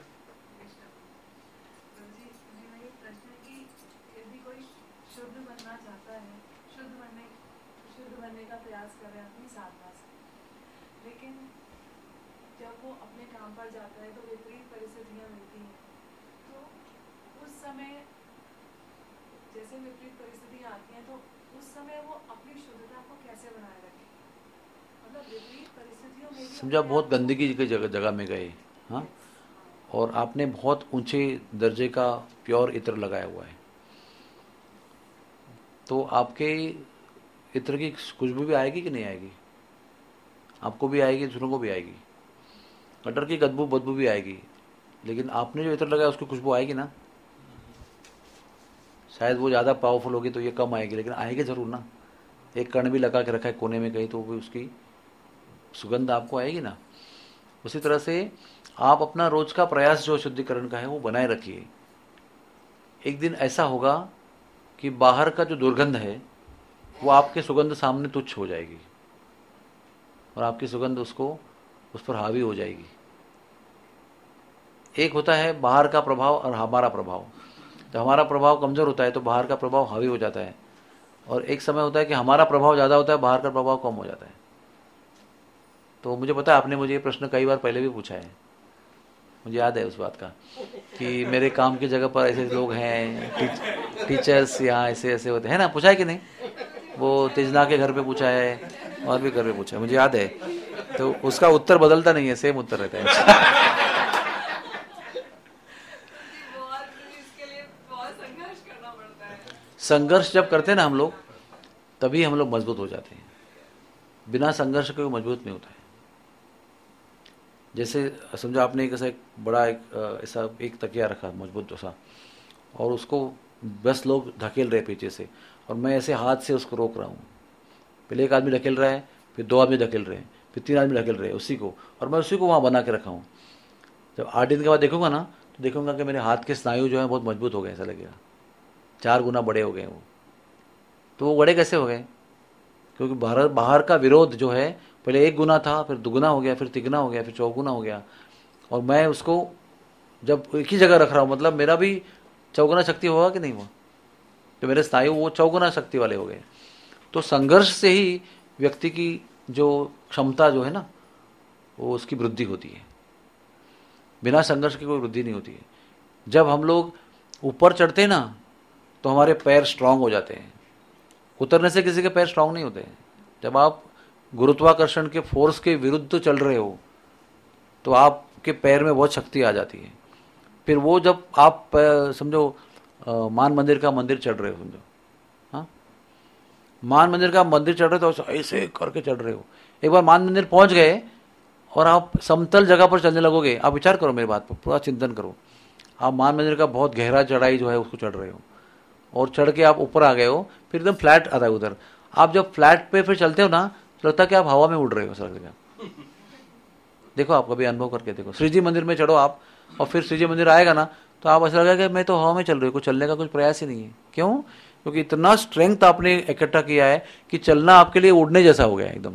शुद्ध बनना चाहता है, शुद्ध बनने का प्रयास कर रहे हैं अपनी साधना से, लेकिन जब वो अपने काम पर जाता है तो विपरीत परिस्थितियां मिलती हैं, तो उस समय जैसे विपरीत परिस्थितियां आती हैं तो उस समय वो अपनी शुद्धता को कैसे बनाए रखें? मतलब विपरीत परिस्थितियों में समझा, बहुत गंदगी की जगह में गए, हाँ, और आपने बहुत ऊंचे दर्जे का प्योर इत्र लगाया हुआ है, तो आपके इत्र की खुशबू भी आएगी कि नहीं आएगी? आपको भी आएगी, दूसरों को भी आएगी। कटर की बदबू भी आएगी, लेकिन आपने जो इत्र लगाया उसकी खुशबू आएगी ना। शायद वो ज़्यादा पावरफुल होगी तो ये कम आएगी, लेकिन आएगी ज़रूर ना। एक कण भी लगा के रखा है कोने में कहीं तो भी उसकी सुगंध आपको आएगी ना। उसी तरह से आप अपना रोज का प्रयास जो शुद्धिकरण का है वो बनाए रखिए। एक दिन ऐसा होगा कि बाहर का जो दुर्गंध है वो आपके सुगंध सामने तुच्छ हो जाएगी और आपकी सुगंध उस पर हावी हो जाएगी। एक होता है बाहर का प्रभाव और हमारा प्रभाव। जब हमारा प्रभाव कमजोर होता है तो बाहर का प्रभाव हावी हो जाता है, और एक समय होता है कि हमारा प्रभाव ज़्यादा होता है, बाहर का प्रभाव कम हो जाता है। तो मुझे पता है आपने मुझे ये प्रश्न कई बार पहले भी पूछा है, मुझे याद है उस बात का कि मेरे काम की जगह पर ऐसे लोग हैं, टीचर्स यहाँ ऐसे ऐसे होते हैं ना, पूछा है कि नहीं? वो तेजना के घर पे पूछा है और भी घर पे पूछा है, मुझे याद है। तो उसका उत्तर बदलता नहीं है, सेम उत्तर रहता है। संघर्ष जब करते हैं ना हम लोग, तभी हम लोग मजबूत हो जाते हैं। बिना संघर्ष के कोई मजबूत नहीं होता है। जैसे समझो आपने एक ऐसा एक बड़ा ऐसा एक तकिया रखा मजबूत जैसा, और उसको 10 लोग धकेल रहे पीछे से, और मैं ऐसे हाथ से उसको रोक रहा हूँ। पहले एक आदमी धकेल रहा है, फिर 2 आदमी धकेल रहे हैं, फिर 3 आदमी धकेल रहे हैं उसी को, और मैं उसी को वहाँ बना के रखा हूँ। जब 8 दिन के बाद देखूंगा ना, तो देखूंगा कि मेरे हाथ के स्नायु जो है बहुत मजबूत हो गए, ऐसा लगेगा 4 गुना बड़े हो गए वो। तो वो बड़े कैसे हो गए? क्योंकि बाहर का विरोध जो है पहले 1 गुना था, फिर 2 गुना हो गया, फिर 3 गुना हो गया, फिर 4 गुना हो गया। और मैं उसको जब एक ही जगह रख रहा हूँ, मतलब मेरा भी 4 गुना शक्ति होगा कि नहीं हुआ? तो मेरे स्नायु वो 4 गुना शक्ति वाले हो गए। तो संघर्ष से ही व्यक्ति की जो क्षमता जो है ना, वो उसकी वृद्धि होती है। बिना संघर्ष की कोई वृद्धि नहीं होती है। जब हम लोग ऊपर चढ़ते हैं ना, तो हमारे पैर स्ट्रांग हो जाते हैं। उतरने से किसी के पैर स्ट्रांग नहीं होते हैं। जब आप गुरुत्वाकर्षण के फोर्स के विरुद्ध चल रहे हो, तो आपके पैर में बहुत शक्ति आ जाती है। फिर वो जब आप समझो मान मंदिर का मंदिर चढ़ रहे हो, समझो, हाँ, मान मंदिर का मंदिर चढ़ रहे हो तो ऐसे करके चढ़ रहे हो। एक बार मान मंदिर पहुंच गए और आप समतल जगह पर चलने लगोगे, आप विचार करो मेरी बात पर, पूरा चिंतन करो। आप मान मंदिर का बहुत गहरा चढ़ाई जो है उसको चढ़ रहे हो, और चढ़ के आप ऊपर आ गए हो, फिर एकदम फ्लैट आता है उधर। आप जब फ्लैट पे फिर चलते हो ना, तो लगता है कि आप हवा में उड़ रहे हो सर। देखो, आप कभी अनुभव करके देखो। श्री जी मंदिर में चढ़ो आप, और फिर श्री जी मंदिर आएगा ना, तो आप ऐसा लगेगा कि मैं तो हवा में चल रही हूँ, कुछ चलने का कुछ प्रयास ही नहीं है। क्यों? क्योंकि इतना स्ट्रेंथ आपने इकट्ठा किया है कि चलना आपके लिए उड़ने जैसा हो गया एकदम।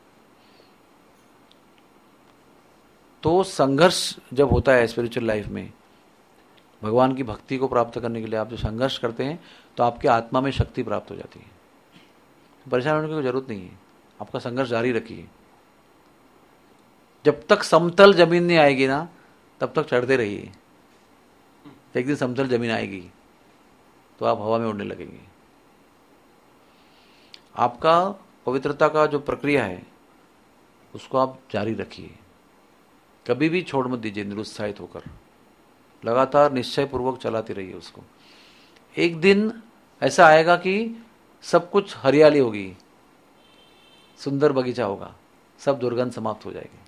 तो संघर्ष जब होता है स्पिरिचुअल लाइफ में, भगवान की भक्ति को प्राप्त करने के लिए आप जो संघर्ष करते हैं, तो आपके आत्मा में शक्ति प्राप्त हो जाती है। परेशान होने की कोई जरूरत नहीं है, आपका संघर्ष जारी रखिए। जब तक समतल जमीन नहीं आएगी ना, तब तक चढ़ते रहिए। एक दिन समतल जमीन आएगी तो आप हवा में उड़ने लगेंगे। आपका पवित्रता का जो प्रक्रिया है उसको आप जारी रखिए, कभी भी छोड़ मत दीजिए निरुत्साहित होकर। लगातार निश्चय पूर्वक चलाते रहिए उसको। एक दिन ऐसा आएगा कि सब कुछ हरियाली होगी, सुंदर बगीचा होगा, सब दुर्गंध समाप्त हो जाएगी।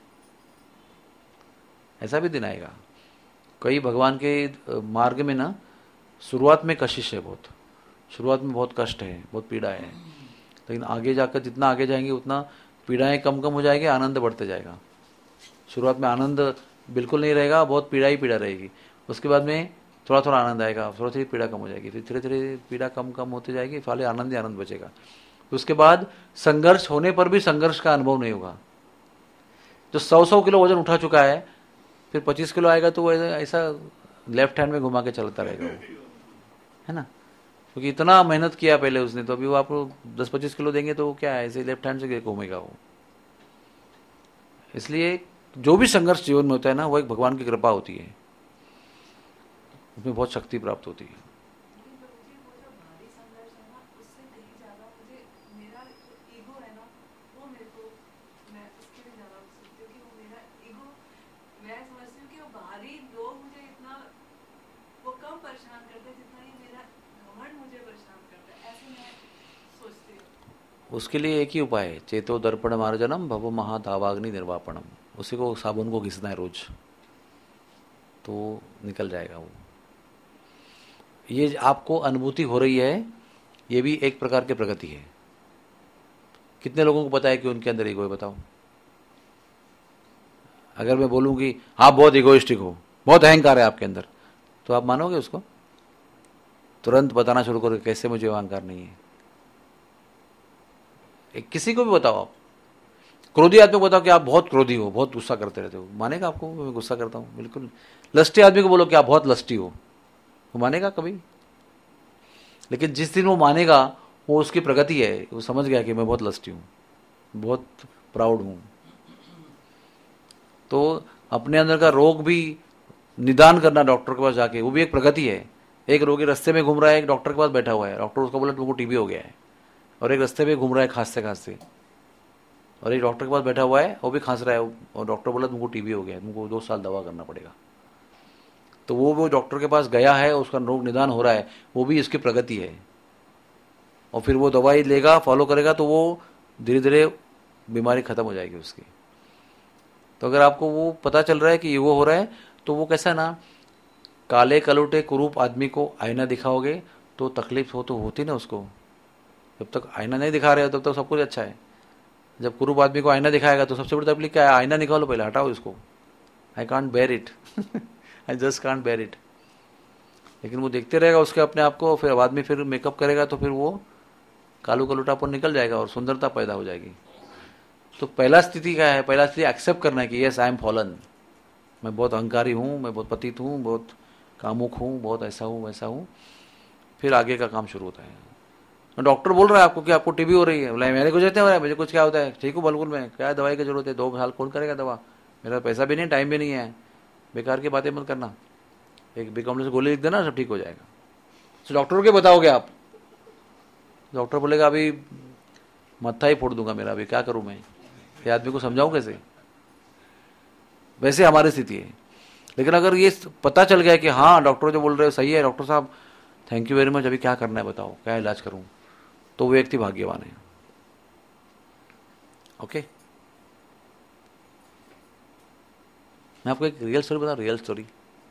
ऐसा भी दिन आएगा। कई भगवान के मार्ग में ना शुरुआत में कशिश है, बहुत शुरुआत में बहुत कष्ट है, बहुत पीड़ा है, लेकिन आगे जाकर जितना आगे जाएंगे उतना पीड़ाएं कम कम हो जाएगी, आनंद बढ़ते जाएगा। शुरुआत में आनंद बिल्कुल नहीं रहेगा, बहुत पीड़ा ही पीड़ा रहेगी। उसके बाद में थोड़ा थोड़ा आनंद आएगा, थोड़ी थोड़ी पीड़ा कम हो जाएगी, फिर धीरे धीरे पीड़ा कम कम होती जाएगी, फिर आनंद ही आनंद बचेगा। उसके बाद संघर्ष होने पर भी संघर्ष का अनुभव नहीं होगा। जो 100 किलो वजन उठा चुका है, फिर 25 किलो आएगा तो वो ऐसा लेफ्ट हैंड में घुमा के चलता रहेगा वो, है ना, क्योंकि इतना मेहनत किया पहले उसने। तो अभी वो आपको 10-25 किलो देंगे तो क्या है, ऐसे लेफ्ट हैंड से घूमेगा वो। इसलिए जो भी संघर्ष जीवन में होता है ना, वो एक भगवान की कृपा होती है, उसमें बहुत शक्ति प्राप्त होती है। उसके लिए एक ही उपाय है, चेतो दर्पण मार्जनम भव महादावाग्नि निर्वापणम। उसी को साबुन को घिसना है रोज, तो निकल जाएगा वो। ये आपको अनुभूति हो रही है, ये भी एक प्रकार की प्रगति है। कितने लोगों को पता है कि उनके अंदर ईगो है? बताओ। अगर मैं बोलूँ कि आप बहुत इगोइस्टिक हो, बहुत अहंकार है आपके अंदर, तो आप मानोगे उसको? तुरंत बताना शुरू करोगे कैसे मुझे अहंकार नहीं है। किसी को भी बताओ, आप क्रोधी आदमी को बताओ कि आप बहुत क्रोधी हो, बहुत गुस्सा करते रहते हो, मानेगा आपको मैं गुस्सा करता हूँ? बिल्कुल। लस्टी आदमी को बोलो कि आप बहुत लस्टी हो, वो मानेगा कभी? लेकिन जिस दिन वो मानेगा, वो उसकी प्रगति है, वो समझ गया कि मैं बहुत लस्टी हूँ, बहुत प्राउड हूँ। तो अपने अंदर का रोग भी निदान करना डॉक्टर के पास जाके, वो भी एक प्रगति है। एक रोगी रास्ते में घूम रहा है, एक डॉक्टर के पास बैठा हुआ है, डॉक्टर उसको बोला तुमको टीबी हो गया है, और एक रास्ते में घूम रहा है खांसते खांसते, और एक डॉक्टर के पास बैठा हुआ है, वो भी खांस रहा है, और डॉक्टर बोला तुमको टीबी हो गया है, तुमको 2 साल दवा करना पड़ेगा। तो वो डॉक्टर के पास गया है, उसका रोग निदान हो रहा है, वो भी इसकी प्रगति है। और फिर वो दवाई लेगा, फॉलो करेगा, तो वो धीरे धीरे बीमारी खत्म हो जाएगी उसकी। तो अगर आपको वो पता चल रहा है कि ईगो हो रहा है, तो वो कैसा ना, काले कलुटे कुरूप आदमी को आईना दिखाओगे तो तकलीफ तो होती ना उसको। जब तक आईना नहीं दिखा रहे हो तब तक सब कुछ अच्छा है। जब कुरूप आदमी को आईना दिखाएगा तो सबसे बड़ी तकलीफ क्या है? आईना निकालो पहले, हटाओ इसको, I can't bear it, I just can't bear it. लेकिन वो देखते रहेगा उसके अपने आप को, फिर बाद में फिर मेकअप करेगा तो फिर वो कालू कलुटापन निकल जाएगा और सुंदरता पैदा हो जाएगी। तो पहला स्थिति क्या है? पहला स्थिति एक्सेप्ट करना है कि यस आई एम फॉलन, मैं बहुत अहंकारी हूँ, मैं बहुत पतित हूँ, बहुत कामुक हूँ, बहुत ऐसा हूँ वैसा हूँ। फिर आगे का काम शुरू होता है। डॉक्टर बोल रहा है आपको कि आपको टीबी हो रही है, बोला मेरे कुछ रहते हो रहा है, मुझे कुछ क्या होता है, ठीक हूँ बिल्कुल, मैं क्या दवाई की जरूरत है, 2 साल कौन करेगा दवा, मेरा पैसा भी नहीं, टाइम भी नहीं है, बेकार की बातें मत करना, एक बी कॉम्प्लेक्स गोली लिख देना, सब ठीक हो जाएगा। तो डॉक्टर को बताओगे आप, डॉक्टर बोलेगा अभी मत्था ही फोड़ दूंगा मेरा, अभी क्या करूं मैं, ये आदमी को समझाऊं कैसे? वैसे हमारी स्थिति है। लेकिन अगर ये पता चल गया कि हाँ डॉक्टर जो बोल रहे हो सही है, डॉक्टर साहब थैंक यू वेरी मच, अभी क्या करना है बताओ, क्या इलाज करूं, तो वो व्यक्ति भाग्यवान है। ओके, मैं आपको एक रियल स्टोरी बता, रियल स्टोरी।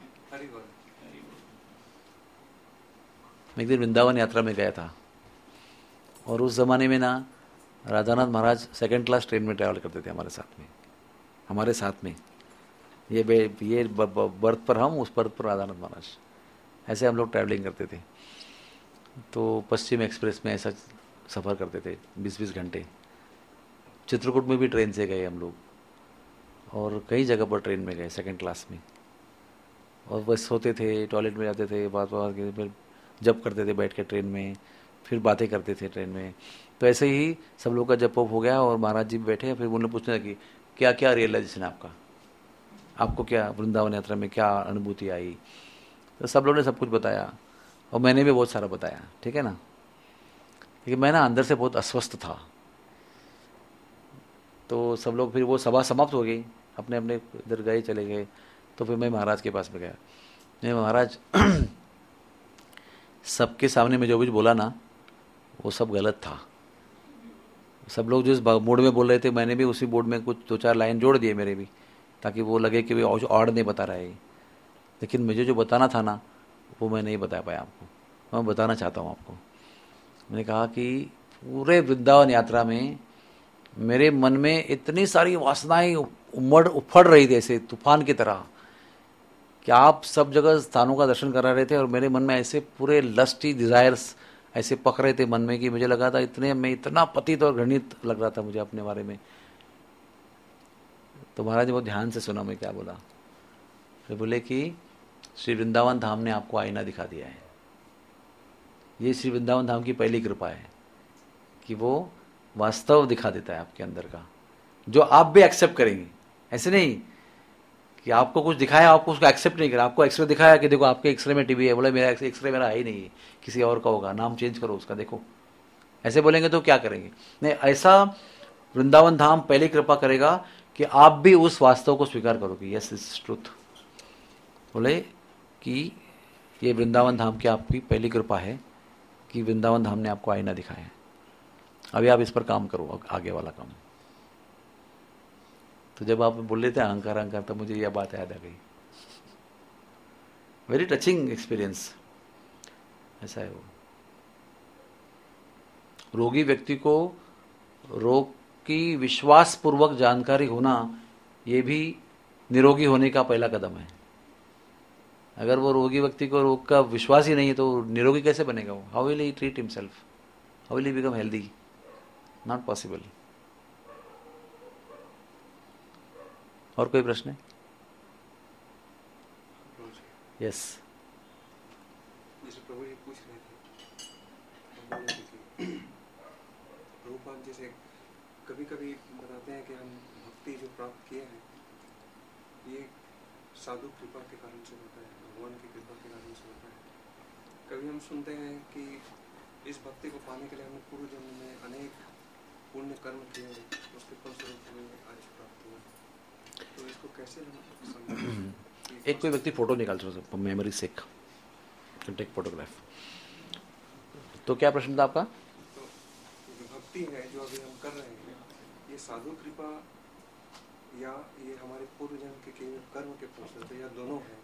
मैं एक दिन वृंदावन यात्रा में गया था, और उस जमाने में ना Radhanath Maharaj 2nd class train में ट्रैवल करते थे हमारे साथ में। ये बर्थ पर हम, उस बर्थ पर राधानाथ महाराज, ऐसे हम लोग ट्रैवलिंग करते थे। तो पश्चिम एक्सप्रेस में ऐसा सफ़र करते थे 20-20 घंटे। चित्रकूट में भी ट्रेन से गए हम लोग, और कई जगह पर ट्रेन में गए 2nd क्लास में। और बस सोते थे, टॉयलेट में जाते थे, बात फिर जप करते थे बैठ के ट्रेन में, फिर बातें करते थे ट्रेन में। तो ऐसे ही सब लोग का जप हो गया, और महाराज जी बैठे, फिर उन्होंने पूछने लगी क्या क्या रियलाइजेशन आपको क्या वृंदावन यात्रा में क्या अनुभूति आई। तो सब लोगों ने सब कुछ बताया, और मैंने भी बहुत सारा बताया, ठीक है ना। लेकिन मैं ना अंदर से बहुत अस्वस्थ था। तो सब लोग, फिर वो सभा समाप्त हो गई, अपने अपने इधर गए, चले गए। तो फिर मैं महाराज के पास में गया। मैं महाराज सबके सामने में जो कुछ बोला ना, वो सब गलत था। सब लोग जिस मूड में बोल रहे थे, मैंने भी उसी मूड में कुछ 2-4 लाइन जोड़ दिए मेरे भी, ताकि वो लगे कि वे और नहीं बता रहा है। लेकिन मुझे जो बताना था ना, वो मैं नहीं बता पाया आपको। मैं बताना चाहता हूँ आपको। मैंने कहा कि पूरे वृंदावन यात्रा में मेरे मन में इतनी सारी वासनाएं उफड़ रही थी, ऐसे तूफान की तरह, कि आप सब जगह स्थानों का दर्शन करा रहे थे, और मेरे मन में ऐसे पूरे लस्टी डिजायर्स ऐसे पक रहे थे मन में, कि मुझे लगा था मैं इतना पतित और घृणित लग रहा था मुझे अपने बारे में। तो महाराज ने बहुत ध्यान से सुना मैं क्या बोला। फिर बोले कि श्री वृंदावन धाम ने आपको आईना दिखा दिया है। ये श्री वृंदावन धाम की पहली कृपा है कि वो वास्तव दिखा देता है आपके अंदर का, जो आप भी एक्सेप्ट करेंगे। ऐसे नहीं कि आपको कुछ दिखाया, आपको उसको एक्सेप्ट नहीं करा। आपको एक्सरे दिखाया कि देखो आपके एक्सरे में टीबी है, बोले मेरा एक्सरे मेरा है ही नहीं है, किसी और का होगा, नाम चेंज करो उसका, देखो। ऐसे बोलेंगे तो क्या करेंगे? नहीं, ऐसा वृंदावन धाम पहली कृपा करेगा कि आप भी उस वास्तव को स्वीकार करोगे। Yes is truth. बोले कि ये वृंदावन धाम की आपकी पहली कृपा है कि वृंदावन धाम ने आपको आईना दिखाया है। अभी आप इस पर काम करो, आगे वाला काम। तो जब आप बोल रहे थे अहंकार, तब मुझे यह बात याद आ गई। Very touching experience. ऐसा है वो। रोगी व्यक्ति को रोग की विश्वास पूर्वक जानकारी होना, ये भी निरोगी होने का पहला कदम है। अगर वो रोगी व्यक्ति को रोग का विश्वास ही नहीं है तो निरोगी कैसे बनेगा वो? How will he treat himself? How will he become healthy? Not possible. और कोई प्रश्न है? यस। जैसे प्रभु जी पूछ रहे थे, हम बोल रहे थे कि प्रभुपाद जैसे कभी कभी बताते हैं कि हम भक्ति जो प्राप्त किए हैं ये साधु कृपा के कारण से होता है, भगवान की कृपा के कारण से होता है। कभी हम सुनते हैं कि इस भक्ति को पाने के लिए हमने पूर्व जन्म में अनेक पुण्य कर्म किए, उसके फलस्वरूप हमें आज प्राप्त हुआ। तो इसको कैसे हम समझें? एक कोई व्यक्ति फोटो निकाल सकता है मेमोरी सेक, टेक फोटोग्राफ। तो क्या प्रश्न था आपका? तो जो भक्ति है जो अभी हम कर रहे हैं, ये साधु कृपा या ये हमारे पूर्व जन्म के किए कर्म के फलस्वरूप, या दोनों है?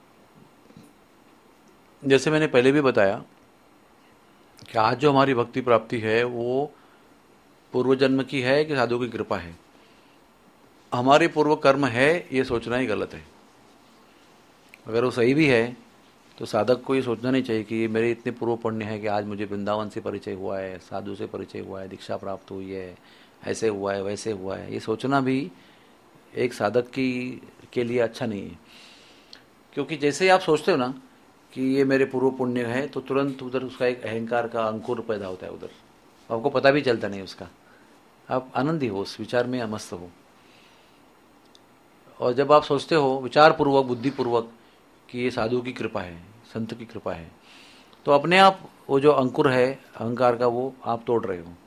जैसे मैंने पहले भी बताया कि आज जो हमारी भक्ति प्राप्ति है वो पूर्व जन्म की है कि साधु की कृपा है। हमारे पूर्व कर्म है ये सोचना ही गलत है। अगर वो सही भी है तो साधक को ये सोचना नहीं चाहिए कि मेरे इतने पूर्व पुण्य है कि आज मुझे वृंदावन से परिचय हुआ है, साधु से परिचय हुआ है, दीक्षा प्राप्त हुई है, ऐसे हुआ है, वैसे हुआ है। ये सोचना भी एक साधक के लिए अच्छा नहीं है। क्योंकि जैसे ही आप सोचते हो ना कि ये मेरे पूर्व पुण्य है तो तुरंत उधर उसका एक अहंकार का अंकुर पैदा होता है। उधर आपको पता भी चलता नहीं उसका, आप आनंदी हो, उस विचार में मस्त हो। और जब आप सोचते हो विचार पूर्वक, बुद्धि पूर्वक कि ये साधु की कृपा है, संत की कृपा है, तो अपने आप वो जो अंकुर है अहंकार का वो आप तोड़ रहे हो।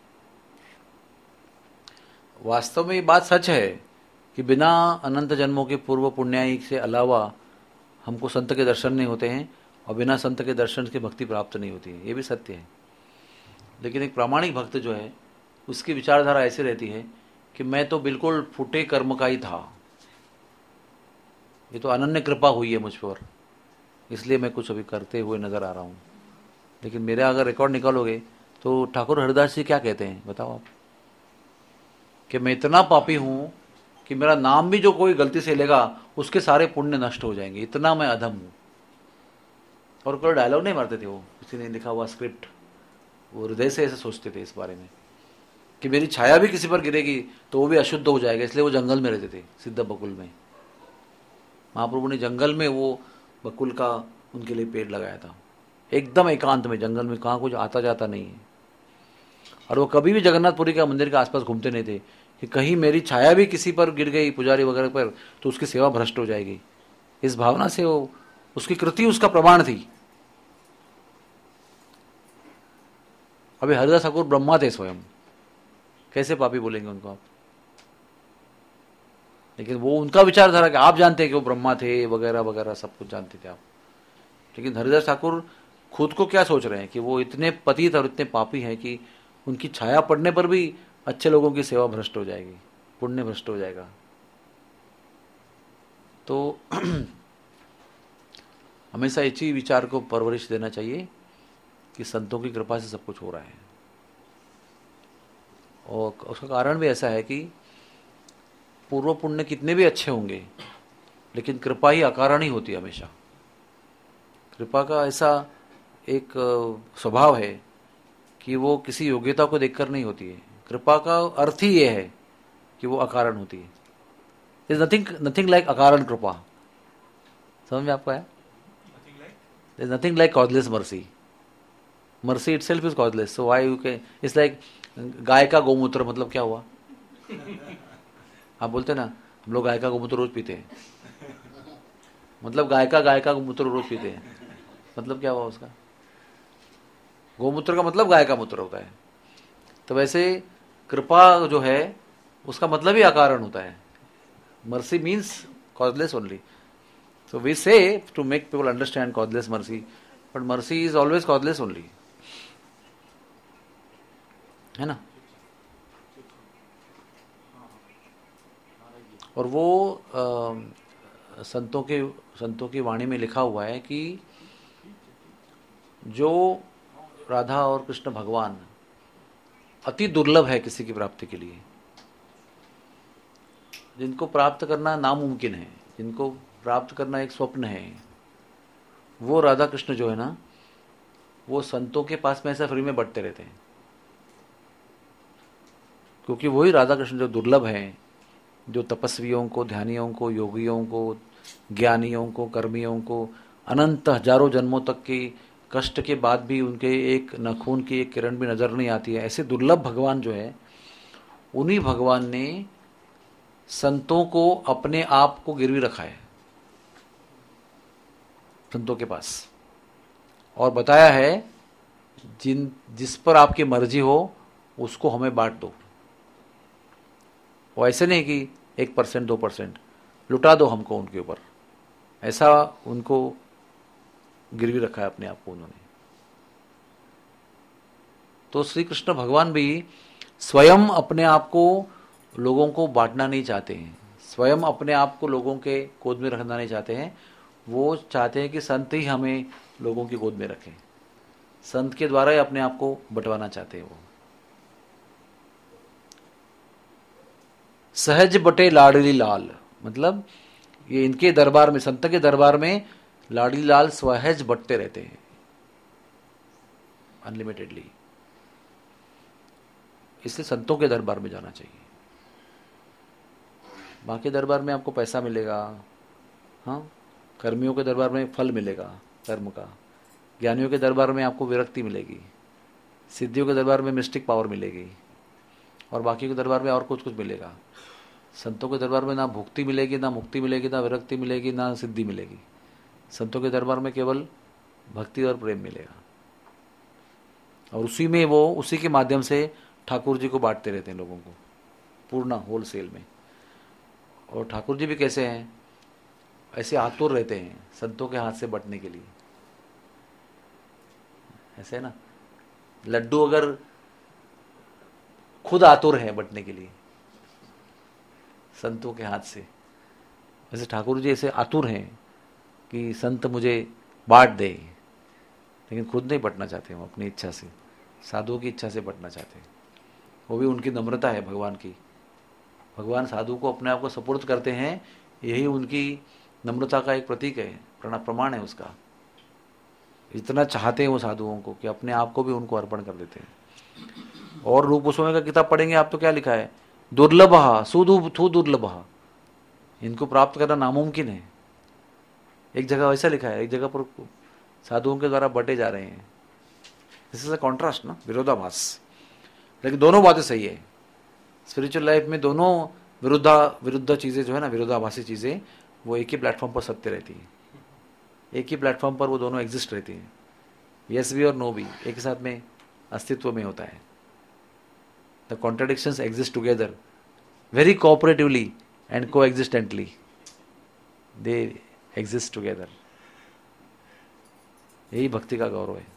वास्तव में ये बात सच है कि बिना अनंत जन्मों के पूर्व पुण्याई से अलावा हमको संत के दर्शन नहीं होते हैं और बिना संत के दर्शन के भक्ति प्राप्त नहीं होती है। ये भी सत्य है। लेकिन एक प्रामाणिक भक्त जो है उसकी विचारधारा ऐसी रहती है कि मैं तो बिल्कुल फूटे कर्म का ही था, ये तो अनन्य कृपा हुई है मुझ पर, इसलिए मैं कुछ अभी करते हुए नजर आ रहा हूँ। लेकिन मेरा अगर रिकॉर्ड निकालोगे तो ठाकुर हरिदास जी क्या कहते हैं बताओ आप, कि मैं इतना पापी हूँ कि मेरा नाम भी जो कोई गलती से लेगा उसके सारे पुण्य नष्ट हो जाएंगे, इतना मैं अधम हूँ। और कोई डायलॉग नहीं मारते थे वो, किसी ने लिखा हुआ स्क्रिप्ट, वो हृदय से ऐसे सोचते थे इस बारे में कि मेरी छाया भी किसी पर गिरेगी तो वो भी अशुद्ध हो जाएगा। इसलिए वो जंगल में रहते थे, सिद्ध बकुल में। महाप्रभु ने जंगल में वो बकुल का उनके लिए पेड़ लगाया था, एकदम एकांत में, जंगल में, कहाँ कुछ आता जाता नहीं है। और वो कभी भी जगन्नाथपुरी का मंदिर के आसपास घूमते नहीं थे कि कहीं मेरी छाया भी किसी पर गिर गई, पुजारी वगैरह पर, तो उसकी सेवा भ्रष्ट हो जाएगी। इस भावना से वो, उसकी कृति उसका प्रमाण थी। अभी हरिदास ठाकुर ब्रह्मा थे स्वयं, कैसे पापी बोलेंगे उनको आप? लेकिन वो उनका विचारधारा कि आप जानते हैं कि वो ब्रह्मा थे वगैरह वगैरह, सब कुछ जानते थे आप। लेकिन हरिदास ठाकुर खुद को क्या सोच रहे हैं कि वो इतने पतित और इतने पापी हैं कि उनकी छाया पड़ने पर भी अच्छे लोगों की सेवा भ्रष्ट हो जाएगी, पुण्य भ्रष्ट हो जाएगा। तो हमेशा इसी विचार को परवरिश देना चाहिए कि संतों की कृपा से सब कुछ हो रहा है। और उसका कारण भी ऐसा है कि पूर्व पुण्य कितने भी अच्छे होंगे लेकिन कृपा ही अकारण ही होती है हमेशा। कृपा का ऐसा एक स्वभाव है कि वो किसी योग्यता को देखकर नहीं होती है। कृपा का अर्थ ही ये है कि वो अकारण होती है। There is nothing like अकारण कृपा। समझ में आपको है? There is nothing like causeless mercy. Mercy itself is causeless. So why you can? It's like गाय का गोमूत्र, मतलब क्या हुआ? आप बोलते ना हम लोग गाय का गोमूत्र रोज पीते हैं, मतलब गाय का गोमूत्र रोज पीते हैं, मतलब क्या हुआ उसका? गोमूत्र का मतलब गाय का मूत्र होता है। तो वैसे कृपा जो है उसका मतलब ही अकारण होता है। Mercy means causeless only. So we say to make people understand causeless mercy, but mercy is always causeless only, है ना? और वो संतों की वाणी में लिखा हुआ है कि जो राधा और कृष्ण भगवान अति दुर्लभ है किसी की प्राप्ति के लिए, जिनको प्राप्त करना नामुमकिन है, जिनको प्राप्त करना एक स्वप्न है, वो राधा कृष्ण जो है ना, वो संतों के पास में ऐसा फ्री में बंटते रहते हैं, क्योंकि वही राधा कृष्ण जो दुर्लभ हैं, जो तपस्वियों को, ध्यानियों को, योगियों को, ज्ञानियों को, कर्मियों को अनंत हजारों जन्मों तक की कष्ट के बाद भी उनके एक नखून की एक किरण भी नजर नहीं आती है, ऐसे दुर्लभ भगवान जो है, उन्हीं भगवान ने संतों को अपने आप को गिरवी रखा है संतों के पास, और बताया है जिस पर आपकी मर्जी हो उसको हमें बांट दो। वो ऐसे नहीं कि 1% 2% लुटा दो हमको उनके ऊपर, ऐसा उनको गिरवी रखा है अपने आप को उन्होंने। तो श्री कृष्ण भगवान भी स्वयं अपने आप को लोगों को बांटना नहीं चाहते हैं, स्वयं अपने आप को लोगों के गोद में रखना नहीं चाहते हैं। वो चाहते हैं कि संत ही हमें लोगों की गोद में रखें, संत के द्वारा ही अपने आप को बंटवाना चाहते हैं वो। सहज बटे लाडली लाल, मतलब ये इनके दरबार में, संत के दरबार में लाडली लाल सहज बटते रहते हैं अनलिमिटेडली, इसलिए संतों के दरबार में जाना चाहिए। बाकी दरबार में आपको पैसा मिलेगा, हाँ, कर्मियों के दरबार में फल मिलेगा कर्म का, ज्ञानियों के दरबार में आपको विरक्ति मिलेगी, सिद्धियों के दरबार में मिस्टिक पावर मिलेगी, और बाकी के दरबार में और कुछ कुछ मिलेगा। संतों के दरबार में ना भुक्ति मिलेगी, ना मुक्ति मिलेगी, ना विरक्ति मिलेगी, ना सिद्धि मिलेगी। संतों के दरबार में केवल भक्ति और प्रेम मिलेगा, और उसी में वो उसी के माध्यम से ठाकुर जी को बांटते रहते हैं लोगों को पूर्ण होलसेल में। और ठाकुर जी भी कैसे हैं, ऐसे आतुर रहते हैं संतों के हाथ से बंटने के लिए, ऐसे है ना। लड्डू अगर खुद आतुर है बंटने के लिए संतों के हाथ से, वैसे ठाकुर जी ऐसे आतुर हैं कि संत मुझे बांट दे, लेकिन खुद नहीं बंटना चाहते वो अपनी इच्छा से, साधुओं की इच्छा से बंटना चाहते हैं। वो भी उनकी नम्रता है भगवान की। भगवान साधु को अपने आप को सपुर्द करते हैं, यही उनकी नम्रता का एक प्रतीक है, प्रमाण है उसका। इतना चाहते हैं वो साधुओं को कि अपने आप को भी उनको अर्पण कर देते हैं। और रूप गोस्वामी का किताब पढ़ेंगे आप तो क्या लिखा है, दुर्लभ सुधु दुर्लभ, इनको प्राप्त करना नामुमकिन है। एक जगह वैसा लिखा है, एक जगह पर साधुओं के द्वारा बटे जा रहे हैं। दिस इज अ कॉन्ट्रास्ट ना, विरोधाभास। लेकिन दोनों बातें सही है। स्पिरिचुअल लाइफ में दोनों विरुद्ध चीजें जो है ना, विरोधाभासी चीजें, वो एक ही प्लेटफॉर्म पर सत्य रहती है, एक ही प्लेटफॉर्म पर वो दोनों एग्जिस्ट रहती हैं। यस भी और नो भी एक ही साथ में अस्तित्व में होता है। The contradictions exist together very cooperatively and coexistently, they exist together. यही भक्ति का गौरव है।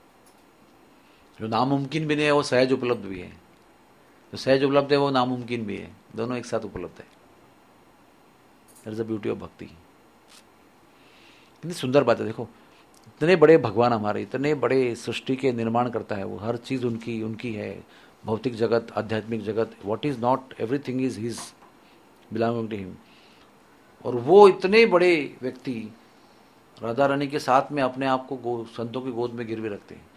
जो नामुमकिन भी नहीं है वो सहज उपलब्ध भी है, जो सहज उपलब्ध है वो नामुमकिन भी है, दोनों एक साथ उपलब्ध है। That is the beauty of bhakti. कितनी सुंदर बात है। देखो, इतने बड़े भगवान हमारे, इतने बड़े सृष्टि के निर्माण करता है वो, हर चीज उनकी है, भौतिक जगत, आध्यात्मिक जगत, what is not, everything is his, belonging to him. और वो इतने बड़े व्यक्ति राधा रानी के साथ में अपने आप को संतों की गोद में गिरवे रखते हैं।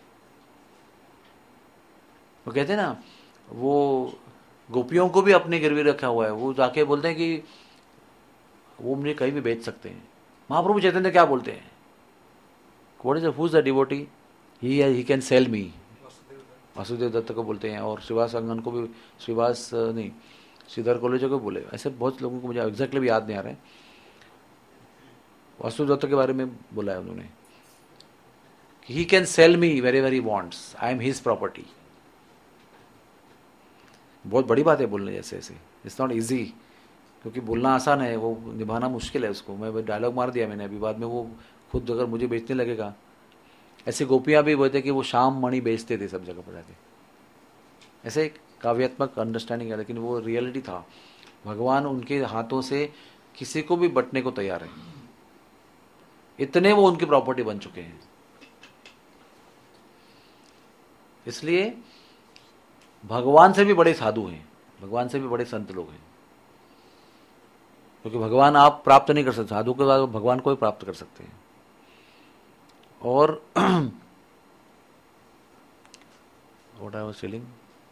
वो कहते हैं ना, वो गोपियों को भी अपने गिरवी रखा हुआ है। वो जाके बोलते हैं कि वो मुझे कहीं भी बेच सकते हैं। महाप्रभु चैतन्य क्या बोलते हैं, what is who is the devotee, he can sell me. Vasudev Datta को बोलते हैं, और श्रीवास अंगन को भी, श्रीवास नहीं, श्रीधर कॉलेज को बोले। ऐसे बहुत लोगों को मुझे एग्जैक्टली भी याद नहीं आ रहा है। वासुदेव दत्त के बारे में बोला है उन्होंने कि he can sell me very very wants, I am his property. बहुत बड़ी बात है बोलने जैसे ऐसे, इट्स नॉट ईजी, क्योंकि बोलना आसान है, वो निभाना मुश्किल है उसको। मैं डायलॉग मार दिया मैंने अभी, बाद में वो खुद अगर मुझे बेचने लगेगा। ऐसे गोपियां भी बोलते कि वो शाम मणि बेचते थे सब जगह पर जाके, ऐसे एक काव्यात्मक अंडरस्टैंडिंग है, लेकिन वो रियलिटी था। भगवान उनके हाथों से किसी को भी बटने को तैयार है, इतने वो उनकी प्रॉपर्टी बन चुके हैं। इसलिए भगवान से भी बड़े साधु हैं, भगवान से भी बड़े संत लोग हैं। क्योंकि भगवान आप प्राप्त नहीं कर सकते, साधु के बाद भगवान को ही प्राप्त कर सकते हैं। और व्हाट आई वाज टेलिंग,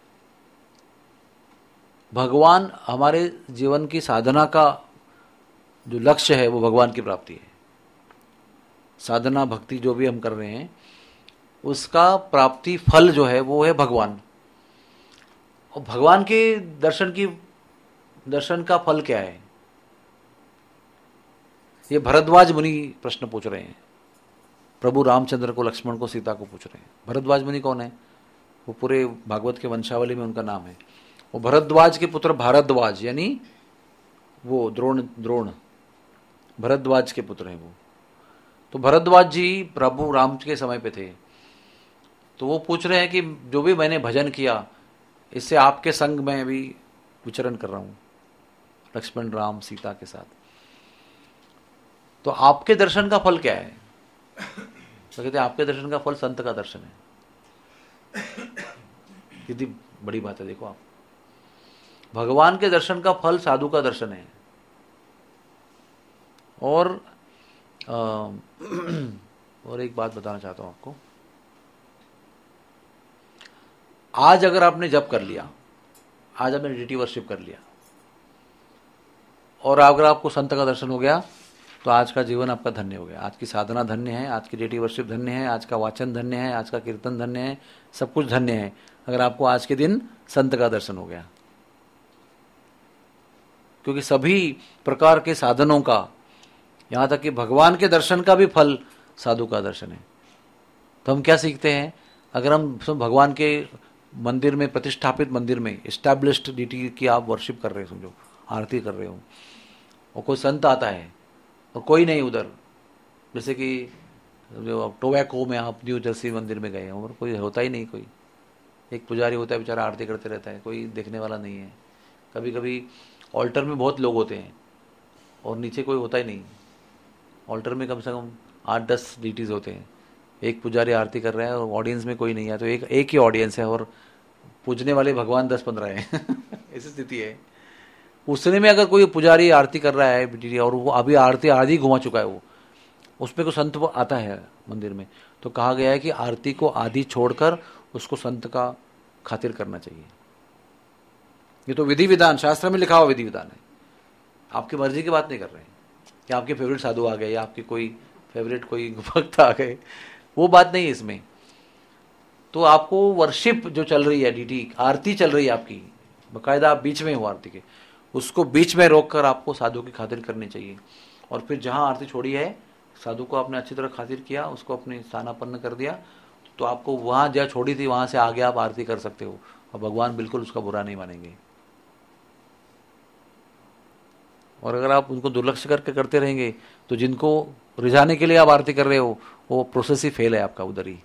भगवान हमारे जीवन की साधना का जो लक्ष्य है वो भगवान की प्राप्ति है। साधना भक्ति जो भी हम कर रहे हैं उसका प्राप्ति फल जो है वो है भगवान। और भगवान के दर्शन का फल क्या है, ये भरद्वाज मुनि प्रश्न पूछ रहे हैं। प्रभु रामचंद्र को, लक्ष्मण को, सीता को पूछ रहे हैं। भरद्वाज मुनि कौन है? वो पूरे भागवत के वंशावली में उनका नाम है। वो भरद्वाज के पुत्र भारद्वाज, यानी वो द्रोण भरद्वाज के पुत्र हैं वो। तो भरद्वाज जी प्रभु राम के समय पे थे। तो वो पूछ रहे हैं कि जो भी मैंने भजन किया इससे आपके संग में भी विचरण कर रहा हूं, लक्ष्मण राम सीता के साथ, तो आपके दर्शन का फल क्या है? तो कहते हैं आपके दर्शन का फल संत का दर्शन है। कितनी बड़ी बात है, देखो आप, भगवान के दर्शन का फल साधु का दर्शन है। और एक बात बताना चाहता हूं आपको। आज अगर आपने जप कर लिया, आज आपने डीटी वर्शिप कर लिया और अगर आपको संत का दर्शन हो गया तो आज का जीवन आपका धन्य हो गया। आज की साधना धन्य है, आज की डीटी वर्शिप धन्य है, आज का वाचन धन्य है, आज का कीर्तन धन्य है, सब कुछ धन्य है अगर आपको आज के दिन संत का दर्शन हो गया। क्योंकि सभी प्रकार के साधनों का, यहां तक कि भगवान के दर्शन का भी फल साधु का दर्शन है। तो हम क्या सीखते हैं? अगर हम भगवान के मंदिर में, प्रतिष्ठापित मंदिर में, एस्टैब्लिश्ड डीटी की आप वर्शिप कर रहे हो, समझो आरती कर रहे हो, और कोई संत आता है और कोई नहीं उधर, जैसे कि जो टोबैको में आप न्यू जर्सी मंदिर में गए हैं और कोई होता ही नहीं, कोई एक पुजारी होता है बेचारा आरती करते रहता है, कोई देखने वाला नहीं है। कभी कभी ऑल्टर में बहुत लोग होते हैं और नीचे कोई होता ही नहीं। ऑल्टर में कम से कम 8-10 डीटीज होते हैं, एक पुजारी आरती कर रहा है और ऑडियंस में कोई नहीं है, तो एक ही ऑडियंस है और पूजने वाले भगवान 10-15 हैं। ऐसी स्थिति है। उसने में अगर कोई पुजारी आरती कर रहा है और वो अभी आरती आधी घुमा चुका है, वो उसमें को संत आता है मंदिर में, तो कहा गया है कि आरती को आधी छोड़कर उसको संत का खातिर करना चाहिए। ये तो विधि विधान, शास्त्र में लिखा हुआ विधि विधान है। आपकी मर्जी की बात नहीं कर रहे हैं कि आपके फेवरेट साधु आ गए या आपके कोई फेवरेट कोई भक्त आ गए, वो बात नहीं है इसमें। तो आपको वर्शिप जो चल रही है, डीटी आरती चल रही है आपकी, बाकायदा आप बीच में हो आरती के, उसको बीच में रोककर आपको साधु की खातिर करनी चाहिए। और फिर जहां आरती छोड़ी है, साधु को आपने अच्छी तरह खातिर किया, उसको अपने स्थानापन्न कर दिया, तो आपको वहां जहाँ छोड़ी थी वहां से आगे आप आरती कर सकते हो और भगवान बिल्कुल उसका बुरा नहीं मानेंगे। और अगर आप उनको दुर्लक्ष्य करके करते रहेंगे तो जिनको रिझाने के लिए आप आरती कर रहे हो वो प्रोसेस ही फेल है आपका उधर ही।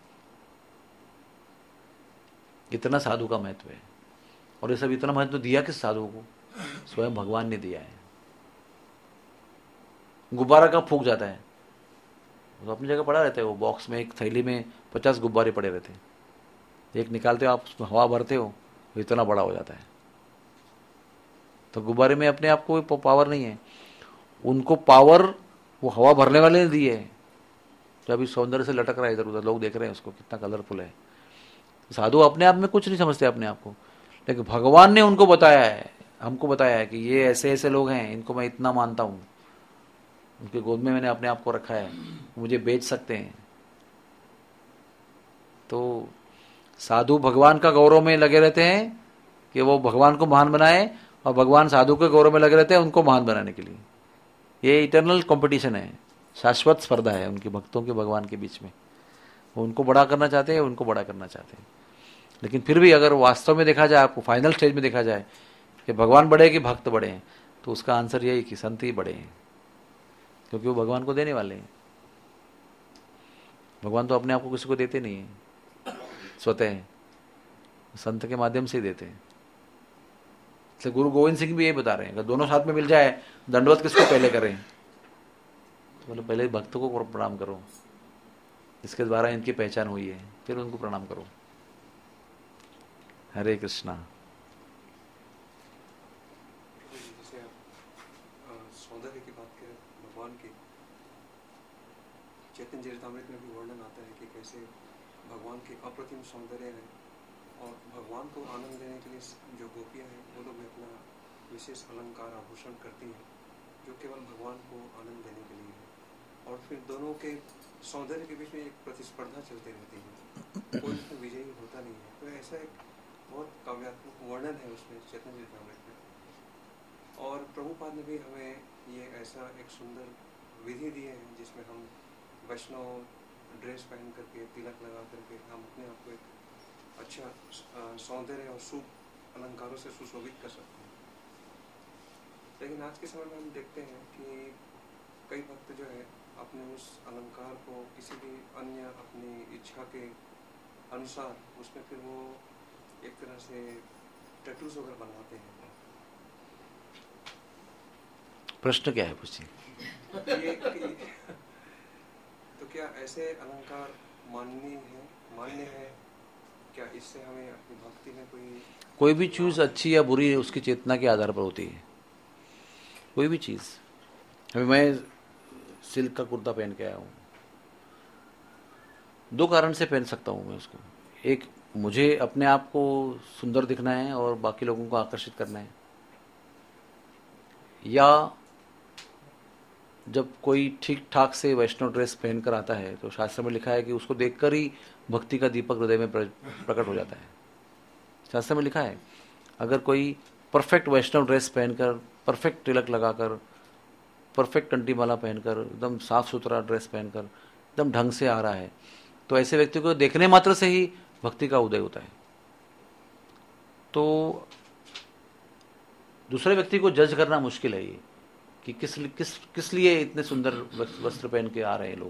इतना साधु का महत्व है। और ये सब इतना महत्व दिया किस साधु को? स्वयं भगवान ने दिया है। गुब्बारा कब फूक जाता है? तो अपनी जगह पड़ा रहता है, वो बॉक्स में एक थैली में 50 गुब्बारे पड़े रहते हैं, एक निकालते हो आप, उसमें हवा भरते हो, तो इतना बड़ा हो जाता है। तो गुब्बारे में अपने आप को कोई पावर नहीं है, उनको पावर वो हवा भरने वाले ने दी है, जो अभी सौंदर्य से लटक रहा है इधर उधर, लोग देख रहे हैं उसको कितना कलरफुल है। साधु अपने आप में कुछ नहीं समझते अपने आप को, लेकिन भगवान ने उनको बताया है, हमको बताया है कि ये ऐसे ऐसे लोग हैं, इनको मैं इतना मानता हूं, उनके गोद में मैंने अपने आप को रखा है, मुझे बेच सकते हैं। तो साधु भगवान का गौरव में लगे रहते हैं कि वो भगवान को महान बनाए, और भगवान साधु के गौरव में लगे रहते हैं उनको महान बनाने के लिए। ये इटर्नल कंपटीशन है, शाश्वत स्पर्धा है उनके भक्तों के भगवान के बीच में। वो उनको बड़ा करना चाहते हैं, उनको बड़ा करना चाहते हैं। लेकिन फिर भी अगर वास्तव में देखा जाए, आपको फाइनल स्टेज में देखा जाए कि भगवान बड़े कि भक्त बड़े हैं, तो उसका आंसर यही कि संत ही बड़े हैं, क्योंकि वो भगवान को देने वाले हैं। भगवान तो अपने आप को किसी को देते नहीं है स्वतः, संत के माध्यम से ही देते हैं। तो गुरु गोविंद सिंह भी यही बता रहे हैं, अगर दोनों साथ में मिल जाए, दंडवत किसको पहले करें? तो बोले पहले भक्त को प्रणाम करो, इसके द्वारा इनकी पहचान हुई है, फिर उनको प्रणाम करो। हरे कृष्णा। जैसे आप सौंदर्य की बात करें भगवान की, चैतन्य चरितामृत में भी वर्णन आता है कि कैसे भगवान के अप्रतिम सौंदर्य है, और भगवान को आनंद देने के लिए जो गोपियाँ हैं वो लोग भी अपना विशेष अलंकार आभूषण करती हैं जो केवल भगवान को आनंद देने के लिए है, और फिर दोनों के सौंदर्य के बीच में एक प्रतिस्पर्धा चलती रहती है, कोई उसमें विजयी होता नहीं है। तो ऐसा एक बहुत काव्यात्मक वर्णन है उसमें चैतन्य चरितामृत में। और प्रभुपाद ने भी हमें ये ऐसा एक सुंदर विधि दी है जिसमें हम वैष्णव ड्रेस पहन करके तिलक लगा करके हम अपने आप को एक अच्छा सौंदर्य और शुभ अलंकारों से सुशोभित कर सकते हैं। लेकिन आज के समय में हम देखते हैं कि कई भक्त जो है अपने उस अलंकार को किसी भी अन्य अपनी इच्छा के अनुसार उसमें फिर वो एक तरह से टैटूज वगैरह बनवाते हैं। प्रश्न क्या है पूछिए। तो क्या ऐसे अलंकार मान्य है क्या? इससे हमें अपनी भक्ति में कोई भी चीज़ अच्छी या बुरी है उसकी चेतना के आधार पर होती है। कोई भी चीज़, अभी मैं सिल्क का कुर्ता पहन के आया हूँ, दो कारण से पहन सकता हूँ मैं उसको। एक, मुझे अपने आप को सुंदर दिखना है और बाकी लोगों को आकर्षित करना है, या जब कोई ठीक ठाक से वैष्णव ड्रेस पहन कर आता है तो शास्त्र में लिखा है कि उसको देखकर ही भक्ति का दीपक हृदय में प्रकट हो जाता है। शास्त्र में लिखा है अगर कोई परफेक्ट वैष्णव ड्रेस पहनकर, परफेक्ट तिलक लगाकर, परफेक्ट कंठीमाला पहनकर, एकदम साफ सुथरा ड्रेस पहनकर एकदम ढंग से आ रहा है तो ऐसे व्यक्ति को देखने मात्र से ही भक्ति का उदय होता है। तो दूसरे व्यक्ति को जज करना मुश्किल है ये कि किस लिए इतने सुंदर वस्त्र पहन के आ रहे हैं लोग।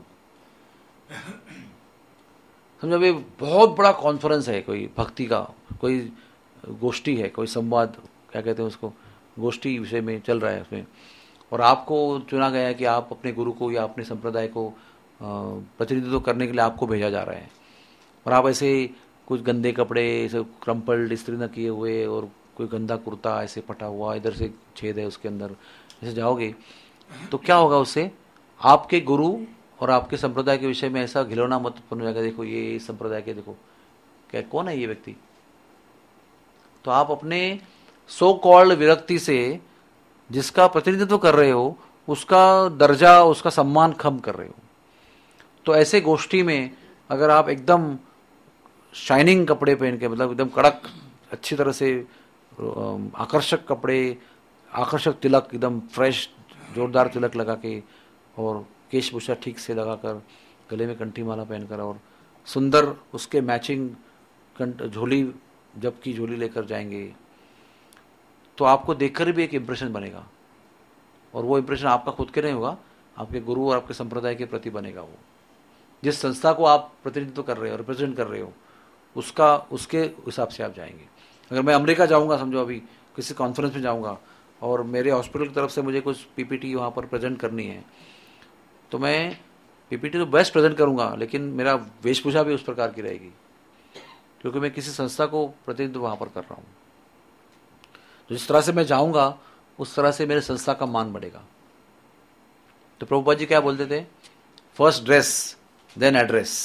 समझो अभी बहुत बड़ा कॉन्फ्रेंस है, कोई भक्ति का कोई गोष्ठी है, कोई संवाद क्या कहते हैं उसको, गोष्ठी विषय में चल रहा है उसमें, और आपको चुना गया है कि आप अपने गुरु को या अपने संप्रदाय को प्रतिनिधित्व करने के लिए आपको भेजा जा रहा है, और आप ऐसे कुछ गंदे कपड़े ऐसे क्रम्पल्ड इस्त्री न किए हुए और कोई गंदा कुर्ता ऐसे फटा हुआ, इधर से छेद है उसके अंदर, ऐसे जाओगे तो क्या होगा उससे? आपके गुरु और आपके संप्रदाय के विषय में ऐसा घिलौना मत बन जाएगा, देखो ये संप्रदाय के, देखो क्या कौन है ये व्यक्ति। तो आप अपने सो कॉल्ड विरक्ति से जिसका प्रतिनिधित्व कर रहे हो उसका दर्जा, उसका सम्मान कम कर रहे हो। तो ऐसे गोष्ठी में अगर आप एकदम शाइनिंग कपड़े पहन के, मतलब एकदम कड़क अच्छी तरह से आकर्षक कपड़े, आकर्षक तिलक, एकदम फ्रेश जोरदार तिलक लगा के और केशभूषा ठीक से लगाकर, गले में कंठी माला पहनकर और सुंदर उसके मैचिंग झोली, जबकि झोली लेकर जाएंगे तो आपको देखकर भी एक इम्प्रेशन बनेगा, और वो इम्प्रेशन आपका खुद के नहीं होगा, आपके गुरु और आपके संप्रदाय के प्रति बनेगा। वो जिस संस्था को आप प्रतिनिधित्व कर रहे हो, रिप्रेजेंट कर रहे हो, उसके हिसाब से आप जाएंगे। अगर मैं अमेरिका जाऊंगा, समझो अभी किसी कॉन्फ्रेंस में जाऊंगा और मेरे हॉस्पिटल की तरफ से मुझे कुछ पीपीटी वहाँ पर प्रेजेंट करनी है, तो मैं पीपीटी तो बेस्ट प्रेजेंट करूँगा, लेकिन मेरा वेशभूषा भी उस प्रकार की रहेगी क्योंकि मैं किसी संस्था को प्रतिनिधित्व वहाँ पर कर रहा हूँ। तो जिस तरह से मैं जाऊँगा उस तरह से मेरे संस्था का मान बढ़ेगा। तो प्रभुपाद जी क्या बोलते थे? First dress then address.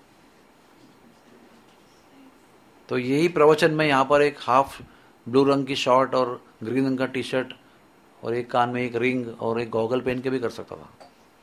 तो यही प्रवचन में यहाँ पर एक हाफ ब्लू रंग की शॉर्ट और ग्रीन रंग का टी शर्ट और एक कान में एक रिंग और एक गॉगल पहन के भी कर सकता था।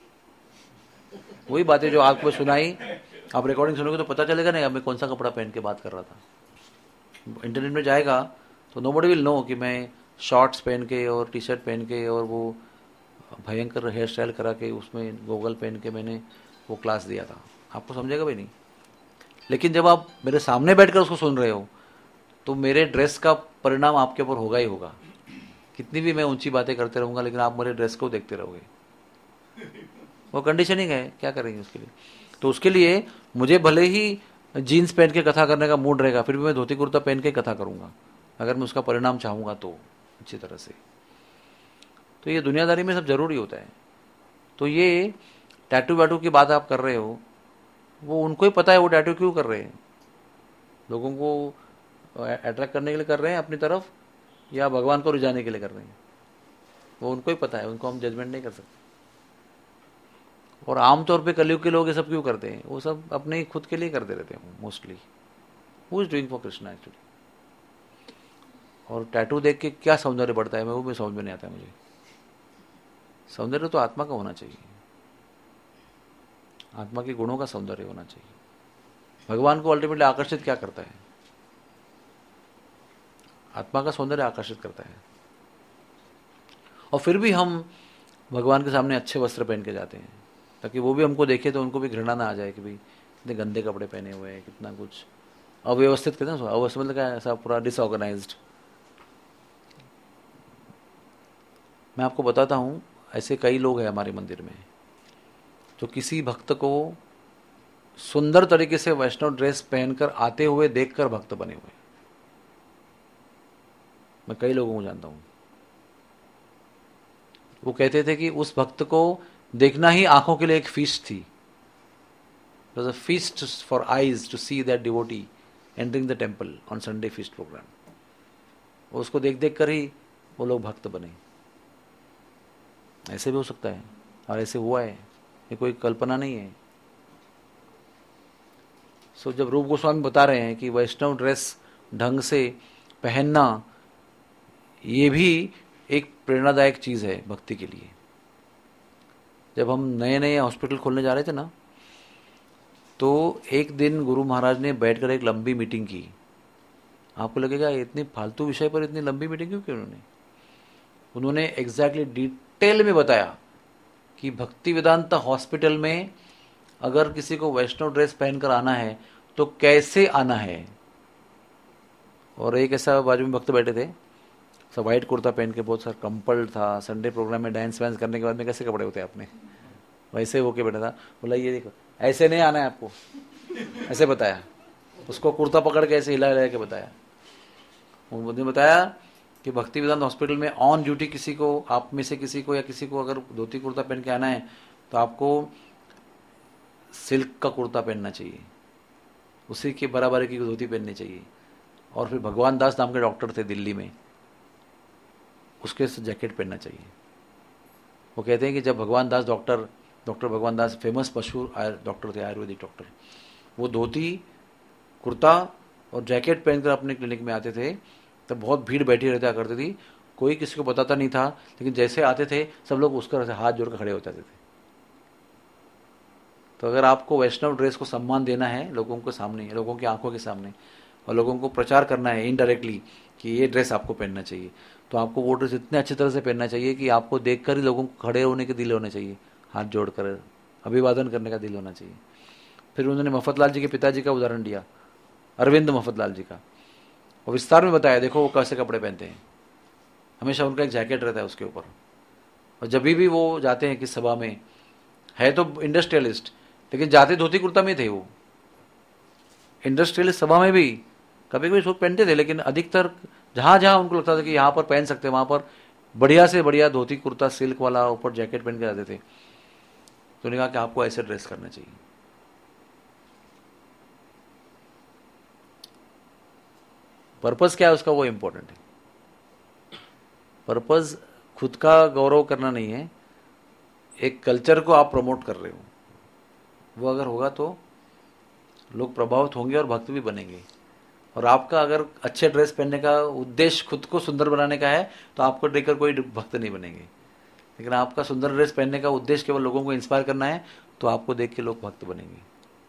वही बातें जो आपको सुनाई, आप रिकॉर्डिंग सुनोगे तो पता चलेगा नहीं अब मैं कौन सा कपड़ा पहन के बात कर रहा था। इंटरनेट में जाएगा तो नोबडी विल नो कि मैं शॉर्ट्स पहन के और टी शर्ट पहन के और वो भयंकर हेयर स्टाइल करा के उसमें गॉगल पहन के मैंने वो क्लास दिया था। आपको समझेगा भी नहीं। लेकिन जब आप मेरे सामने बैठकर उसको सुन रहे हो तो मेरे ड्रेस का परिणाम आपके ऊपर होगा ही होगा। कितनी भी मैं ऊंची बातें करते रहूँगा लेकिन आप मेरे ड्रेस को देखते रहोगे। वो कंडीशनिंग है, क्या करेंगे उसके लिए। तो उसके लिए मुझे भले ही जीन्स पहन के कथा करने का मूड रहेगा, फिर भी मैं धोती कुर्ता पहन के कथा करूँगा अगर मैं उसका परिणाम चाहूँगा तो अच्छी तरह से। तो ये दुनियादारी में सब जरूरी होता है। तो ये टैटू वैटू की बात आप कर रहे हो, वो उनको ही पता है वो टैटू क्यों कर रहे हैं। लोगों को अट्रैक्ट करने के लिए कर रहे हैं अपनी तरफ या भगवान को रिझाने के लिए कर रहे हैं। वो उनको ही पता है, उनको हम जजमेंट नहीं कर सकते। और आमतौर पे कलयुग के लोग ये सब क्यों करते हैं? वो सब अपने खुद के लिए करते रहते हैं mostly. Who is doing for Krishna actually? और टैटू देख के क्या सौंदर्य बढ़ता है, वो भी समझ में नहीं आता है मुझे। सौंदर्य तो आत्मा का होना चाहिए, आत्मा के गुणों का सौंदर्य होना चाहिए। भगवान को अल्टीमेटली आकर्षित क्या करता है? आत्मा का सौंदर्य आकर्षित करता है। और फिर भी हम भगवान के सामने अच्छे वस्त्र पहन के जाते हैं, ताकि वो भी हमको देखे तो उनको भी घृणा ना आ जाए कि भाई इतने गंदे कपड़े पहने हुए हैं, कितना कुछ अव्यवस्थित कहते हैं। अव्यवस्थित मतलब क्या? ऐसा पूरा डिसऑर्गेनाइज्ड। मैं आपको बताता हूँ, ऐसे कई लोग हैं हमारे मंदिर में जो किसी भक्त को सुंदर तरीके से वैष्णव ड्रेस पहनकर आते हुए देखकर भक्त बने हुए। मैं कई लोगों को जानता हूँ। वो कहते थे कि उस भक्त को देखना ही आंखों के लिए एक फीस्ट थी। It was a feast for eyes to see that devotee entering the temple on Sunday feast program. उसको देख देख कर ही वो लोग भक्त बने। ऐसे भी हो सकता है, और ऐसे हुआ है, ये कोई कल्पना नहीं है। सो जब रूप गोस्वामी बता रहे हैं कि वैष्णव ड्रेस ढंग से पहनना ये भी एक प्रेरणादायक चीज है भक्ति के लिए। जब हम नए नए हॉस्पिटल खोलने जा रहे थे ना, तो एक दिन गुरु महाराज ने बैठकर एक लंबी मीटिंग की। आपको लगेगा इतनी फालतू विषय पर इतनी लंबी मीटिंग क्यों की उन्होंने एग्जैक्टली डिटेल में बताया कि भक्ति वेदांत हॉस्पिटल में अगर किसी को वैष्णव ड्रेस पहनकर आना है तो कैसे आना है। और एक ऐसा बाजू में भक्त बैठे थे, सब वाइट कुर्ता पहन के, बहुत सारा कंपल था, संडे प्रोग्राम में डांस वांस करने के बाद में कैसे कपड़े होते हैं अपने, वैसे होके बैठा था। बोला ये देखो ऐसे नहीं आना है आपको, ऐसे बताया। उसको कुर्ता पकड़ के ऐसे हिला हिला के बताया। उन्होंने बताया कि भक्ति वेदांत हॉस्पिटल में ऑन ड्यूटी किसी को, आप में से किसी को या किसी को अगर धोती कुर्ता पहन के आना है तो आपको सिल्क का कुर्ता पहनना चाहिए, उसी के बराबर की धोती पहननी चाहिए। और फिर भगवान दास नाम के डॉक्टर थे दिल्ली में, उसके जैकेट पहनना चाहिए। वो कहते हैं कि जब भगवान दास डॉक्टर भगवान दास फेमस मशहूर डॉक्टर थे, आयुर्वेदिक डॉक्टर, वो धोती कुर्ता और जैकेट पहनकर अपने क्लिनिक में आते थे तब बहुत भीड़ बैठी रहता करती थी, कोई किसी को बताता नहीं था, लेकिन जैसे आते थे सब लोग उसका हाथ जोड़कर खड़े हो जाते थे। तो अगर आपको वैष्णव ड्रेस को सम्मान देना है लोगों के सामने, लोगों की आंखों के सामने, और लोगों को प्रचार करना है इनडायरेक्टली कि ये ड्रेस आपको पहनना चाहिए, तो आपको वो ड्रेस इतने अच्छी तरह से पहनना चाहिए कि आपको देखकर ही लोगों को खड़े होने के दिल होने चाहिए, हाथ जोड़कर अभिवादन करने का दिल होना चाहिए। फिर उन्होंने मफतलाल जी के पिताजी का उदाहरण दिया, अरविंद मफतलाल जी का, और विस्तार में बताया देखो वो कैसे कपड़े पहनते हैं। हमेशा उनका एक जैकेट रहता है उसके ऊपर, और जब भी वो जाते हैं किस सभा में, है तो इंडस्ट्रियलिस्ट लेकिन जाते धोती कुर्ता में थे। वो इंडस्ट्रियलिस्ट सभा में भी कभी कभी सूट पहनते थे, लेकिन अधिकतर जहाँ जहाँ उनको लगता था कि यहाँ पर पहन सकते हैं वहाँ पर बढ़िया से बढ़िया धोती कुर्ता सिल्क वाला ऊपर जैकेट पहन के जाते थे। तो उन्होंने कहा कि आपको ऐसे ड्रेस करना चाहिए। पर्पस क्या है उसका, वो इम्पोर्टेंट है। पर्पस खुद का गौरव करना नहीं है, एक कल्चर को आप प्रमोट कर रहे हो, वो अगर होगा तो लोग प्रभावित होंगे और भक्त भी बनेंगे। और आपका अगर अच्छे ड्रेस पहनने का उद्देश्य खुद को सुंदर बनाने का है तो आपको देखकर कोई भक्त नहीं बनेंगे, लेकिन आपका सुंदर ड्रेस पहनने का उद्देश्य केवल लोगों को इंस्पायर करना है तो आपको देख के लोग भक्त बनेंगे।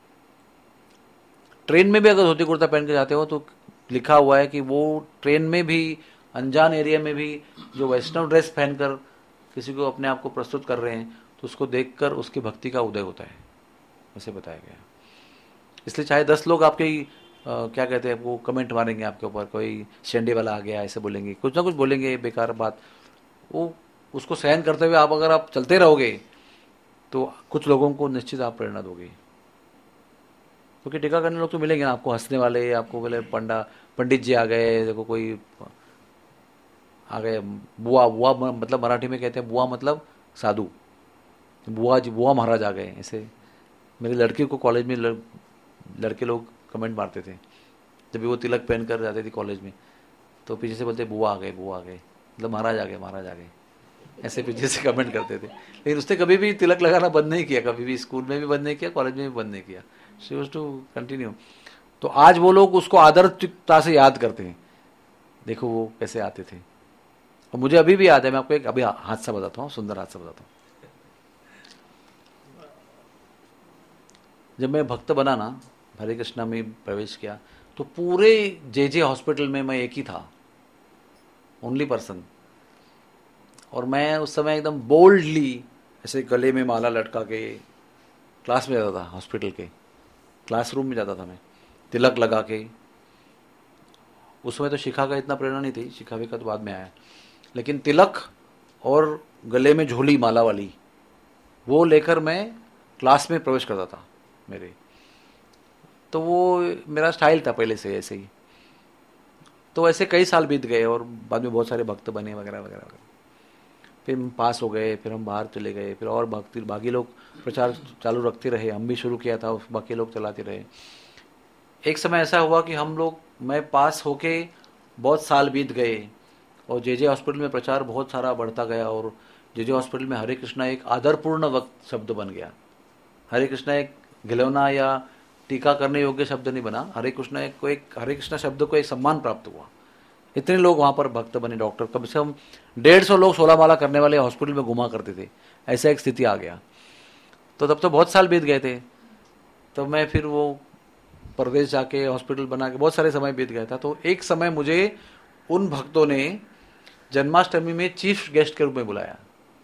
ट्रेन में भी अगर धोती कुर्ता पहन के जाते हो तो लिखा हुआ है कि वो ट्रेन में भी, अनजान एरिया में भी जो वैष्णव ड्रेस पहनकर किसी को अपने आप को प्रस्तुत कर रहे हैं तो उसको देखकर उसकी भक्ति का उदय होता है, ऐसे बताया गया। इसलिए चाहे 10 लोग आपके क्या कहते हैं वो कमेंट मारेंगे आपके ऊपर, कोई शेंडे वाला आ गया ऐसे बोलेंगे, कुछ ना कुछ बोलेंगे बेकार बात, वो उसको सहन करते हुए आप अगर आप चलते रहोगे तो कुछ लोगों को निश्चित आप प्रेरणा दोगे। क्योंकि टीका करने लोग तो मिलेंगे ना आपको, हंसने वाले, आपको बोले पंडित जी आ गए, देखो कोई आ गए, बुआ, बुआ मतलब मराठी में कहते हैं बुआ मतलब साधु, बुआ जी, बुआ महाराज आ गए। ऐसे मेरी लड़की को कॉलेज में लड़के लोग कमेंट मारते थे जब भी वो तिलक पहन कर जाती थी कॉलेज में, तो पीछे से बोलते बुआ आ गए, बुआ आ गए, मतलब महाराज आ गए, महाराज आ गए। ऐसे पीछे से कमेंट करते थे। लेकिन उसने कभी भी तिलक लगाना बंद नहीं किया, कभी भी स्कूल में भी बंद नहीं किया, कॉलेज में भी बंद नहीं किया। She was to continue. तो आज वो लोग उसको आदरता से याद करते हैं, देखो वो कैसे आते थे। और मुझे अभी भी याद है, मैं आपको एक अभी हादसा बताता हूँ, सुंदर हादसा बताता हूँ। जब मैं भक्त बना ना, हरे कृष्णा में प्रवेश किया, तो पूरे जे हॉस्पिटल में मैं एक ही था, ओनली पर्सन। और मैं उस समय एकदम बोल्डली ऐसे गले में माला लटका के क्लास में जाता था, हॉस्पिटल के क्लासरूम में जाता था मैं, तिलक लगा के। उस समय तो शिखा का इतना प्रेरणा नहीं थी, शिखा का तो बाद में आया, लेकिन तिलक और गले में झोली माला वाली वो लेकर मैं क्लास में प्रवेश करता था मेरे। तो वो मेरा स्टाइल था पहले से ऐसे ही। तो ऐसे कई साल बीत गए और बाद में बहुत सारे भक्त बने वगैरह वगैरह वगैरह। फिर हम पास हो गए, फिर हम बाहर चले गए, फिर और भक्ति बाकी लोग प्रचार चालू रखते रहे, हम भी शुरू किया था, बाकी लोग चलाते रहे। एक समय ऐसा हुआ कि हम लोग, मैं पास होके बहुत साल बीत गए और जे हॉस्पिटल में प्रचार बहुत सारा बढ़ता गया और जे हॉस्पिटल में हरे कृष्णा एक आदरपूर्ण वक्त शब्द बन गया। हरे कृष्णा एक घिलौना या टीका करने योग्य शब्द नहीं बना, हरे कृष्णा शब्द को एक सम्मान प्राप्त हुआ। इतने लोग वहाँ पर भक्त बने, डॉक्टर कम से कम 150 लोग 16 माला करने वाले हॉस्पिटल में घुमा करते थे, ऐसा एक स्थिति आ गया। तो तब तो बहुत साल बीत गए थे। तो मैं फिर वो प्रदेश जाके हॉस्पिटल बना के बहुत सारे समय बीत गया था। तो एक समय मुझे उन भक्तों ने जन्माष्टमी में चीफ गेस्ट के रूप में बुलाया,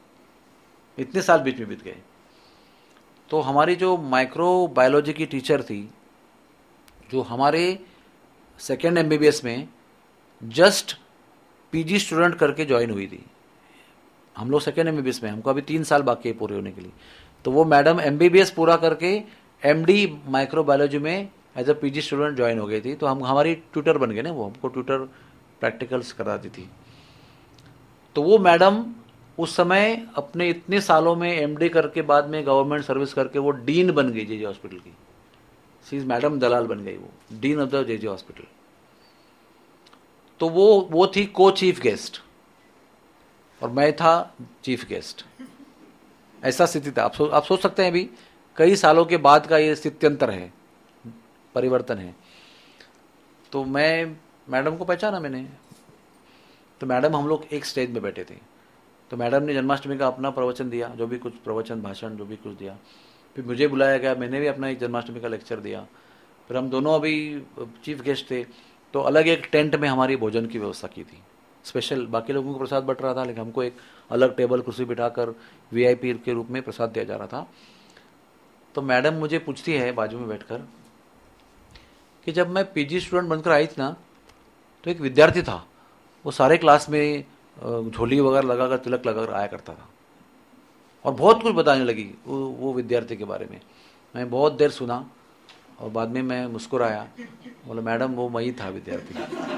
इतने साल बीच में बीत गए। तो हमारी जो माइक्रो बायोलॉजी की टीचर थी, जो हमारे सेकेंड MBBS में जस्ट PG स्टूडेंट करके ज्वाइन हुई थी, हम लोग सेकेंड MBBS में, हमको अभी 3 साल बाकी है पूरे होने के लिए। तो वो मैडम MBBS पूरा करके MD माइक्रो बायोलॉजी में as a PG student join हो गई थी। तो हम हमारी ट्यूटर बन गए ना, वो हमको ट्यूटर प्रैक्टिकल्स कराती थी। तो वो मैडम उस समय अपने इतने सालों में MD करके बाद में गवर्नमेंट सर्विस करके वो डीन बन गई जे हॉस्पिटल की। सी मैडम दलाल बन गई, वो dean of the J hospital. तो वो थी को चीफ गेस्ट और मैं था चीफ गेस्ट, ऐसा स्थिति था। आप सोच सकते हैं, अभी कई सालों के बाद का ये स्थित्यंतर है, परिवर्तन है। तो मैं मैडम को पहचाना मैंने। तो मैडम, हम लोग एक स्टेज में बैठे थे, तो मैडम ने जन्माष्टमी का अपना प्रवचन दिया, जो भी कुछ प्रवचन भाषण जो भी कुछ दिया। फिर मुझे बुलाया गया, मैंने भी अपना एक जन्माष्टमी का लेक्चर दिया। फिर हम दोनों अभी चीफ गेस्ट थे, तो अलग एक टेंट में हमारी भोजन की व्यवस्था की थी स्पेशल। बाकी लोगों को प्रसाद बट रहा था, लेकिन हमको एक अलग टेबल कुर्सी बिठाकर VIP के रूप में प्रसाद दिया जा रहा था। तो मैडम मुझे पूछती है बाजू में बैठकर कि जब मैं PG स्टूडेंट बनकर आई थी ना, तो एक विद्यार्थी था, वो सारे क्लास में झोली वगैरह लगाकर तिलक लगाकर आया करता था और बहुत कुछ बताने लगी वो विद्यार्थी के बारे में। मैं बहुत देर सुना और बाद में मैं मुस्कुराया, बोला मैडम वो मैं ही था विद्यार्थी।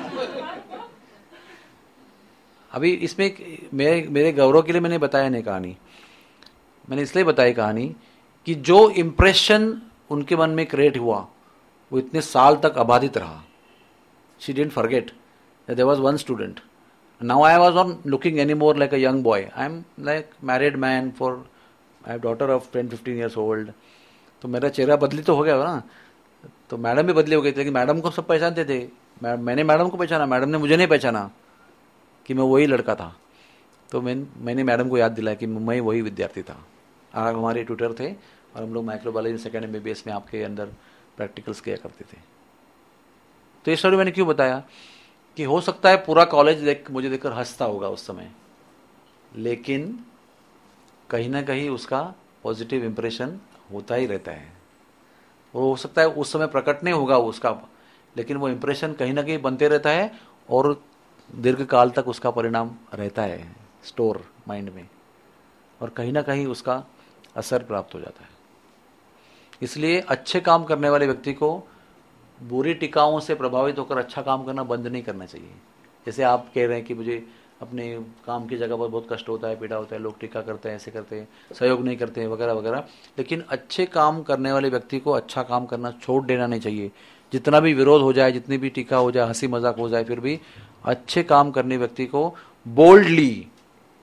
अभी इसमें मेरे गौरव के लिए मैंने बताया नहीं कहानी, मैंने इसलिए बताई कहानी कि जो इम्प्रेशन उनके मन में क्रिएट हुआ वो इतने साल तक अबाधित रहा। She didn't forget that there was one student. Now I was not looking anymore like a young boy. I am like married man for I have daughter of 10-15 years old. तो मेरा चेहरा बदली तो हो गया ना, तो मैडम भी बदली हो गई थी, लेकिन मैडम को सब पहचानते थे। मैंने मैडम को पहचाना, मैडम ने मुझे नहीं पहचाना कि मैं वही लड़का था। तो मैंने मैडम को याद दिलाया कि मैं वही विद्यार्थी था। आप हमारे ट्यूटर थे और हम लोग माइक्रोबायोलॉजी सेकेंड MBBS में आपके अंदर प्रैक्टिकल्स किया करते थे। तो ये स्टोरी मैंने क्यों बताया कि हो सकता है पूरा कॉलेज मुझे देखकर हंसता होगा उस समय, लेकिन कहीं ना कहीं उसका पॉजिटिव इंप्रेशन होता ही रहता है। वो हो सकता है उस समय प्रकट नहीं होगा उसका, लेकिन वो इंप्रेशन कहीं ना कहीं बनते रहता है और दीर्घ काल तक उसका परिणाम रहता है स्टोर माइंड में, और कहीं ना कहीं उसका असर प्राप्त हो जाता है। इसलिए अच्छे काम करने वाले व्यक्ति को बुरी टीकाओं से प्रभावित होकर अच्छा काम करना बंद नहीं करना चाहिए। जैसे आप कह रहे हैं कि मुझे अपने काम की जगह पर बहुत कष्ट होता है, पीड़ा होता है, लोग टीका करते हैं, ऐसे करते हैं, सहयोग नहीं करते हैं वगैरह वगैरह, लेकिन अच्छे काम करने वाले व्यक्ति को अच्छा काम करना छोड़ देना नहीं चाहिए। जितना भी विरोध हो जाए, जितनी भी टीका हो जाए, हंसी मजाक हो जाए, फिर भी अच्छे काम करने व्यक्ति को बोल्डली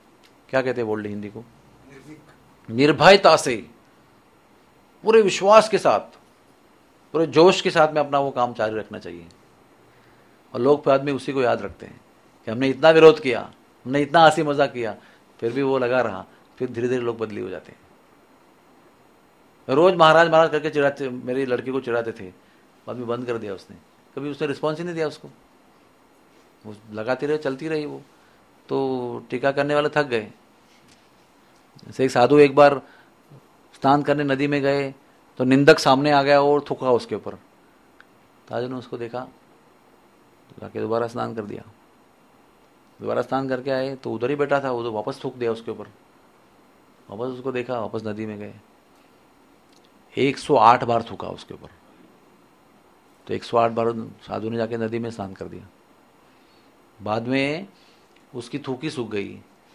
क्या कहते हैं बोल्ड हिंदी को? निर्भीक। निर्भयता से, पूरे विश्वास के साथ, पूरे जोश के साथ में अपना वो काम जारी रखना चाहिए। और लोग बाद में उसी को याद रखते हैं कि हमने इतना विरोध किया, हमने इतना हंसी मजाक किया, फिर भी वो लगा रहा, फिर धीरे धीरे लोग बदली हो जाते हैं। रोज महाराज महाराज करके चिढ़ाते, मेरी लड़की को चिढ़ाते थे, बाद में बंद कर दिया उसने, कभी उसने रिस्पॉन्स ही नहीं दिया उसको, वो लगाती रही, चलती रही वो, तो टीका करने वाले थक गए। जैसे एक साधु एक बार स्नान करने नदी में गए तो निंदक सामने आ गया और थूका उसके ऊपर। ताजू ने उसको देखा, जाके दोबारा स्नान कर दिया। दोबारा स्नान करके आए तो उधर ही बैठा था वो, तो वापस थूक दिया उसके ऊपर। वापस उसको देखा, वापस नदी में गए, 108 बार थूका उसके ऊपर। तो 108 बार साधु ने जाके नदी में स्नान कर दिया। बाद में उसकी थूकी सूख गई।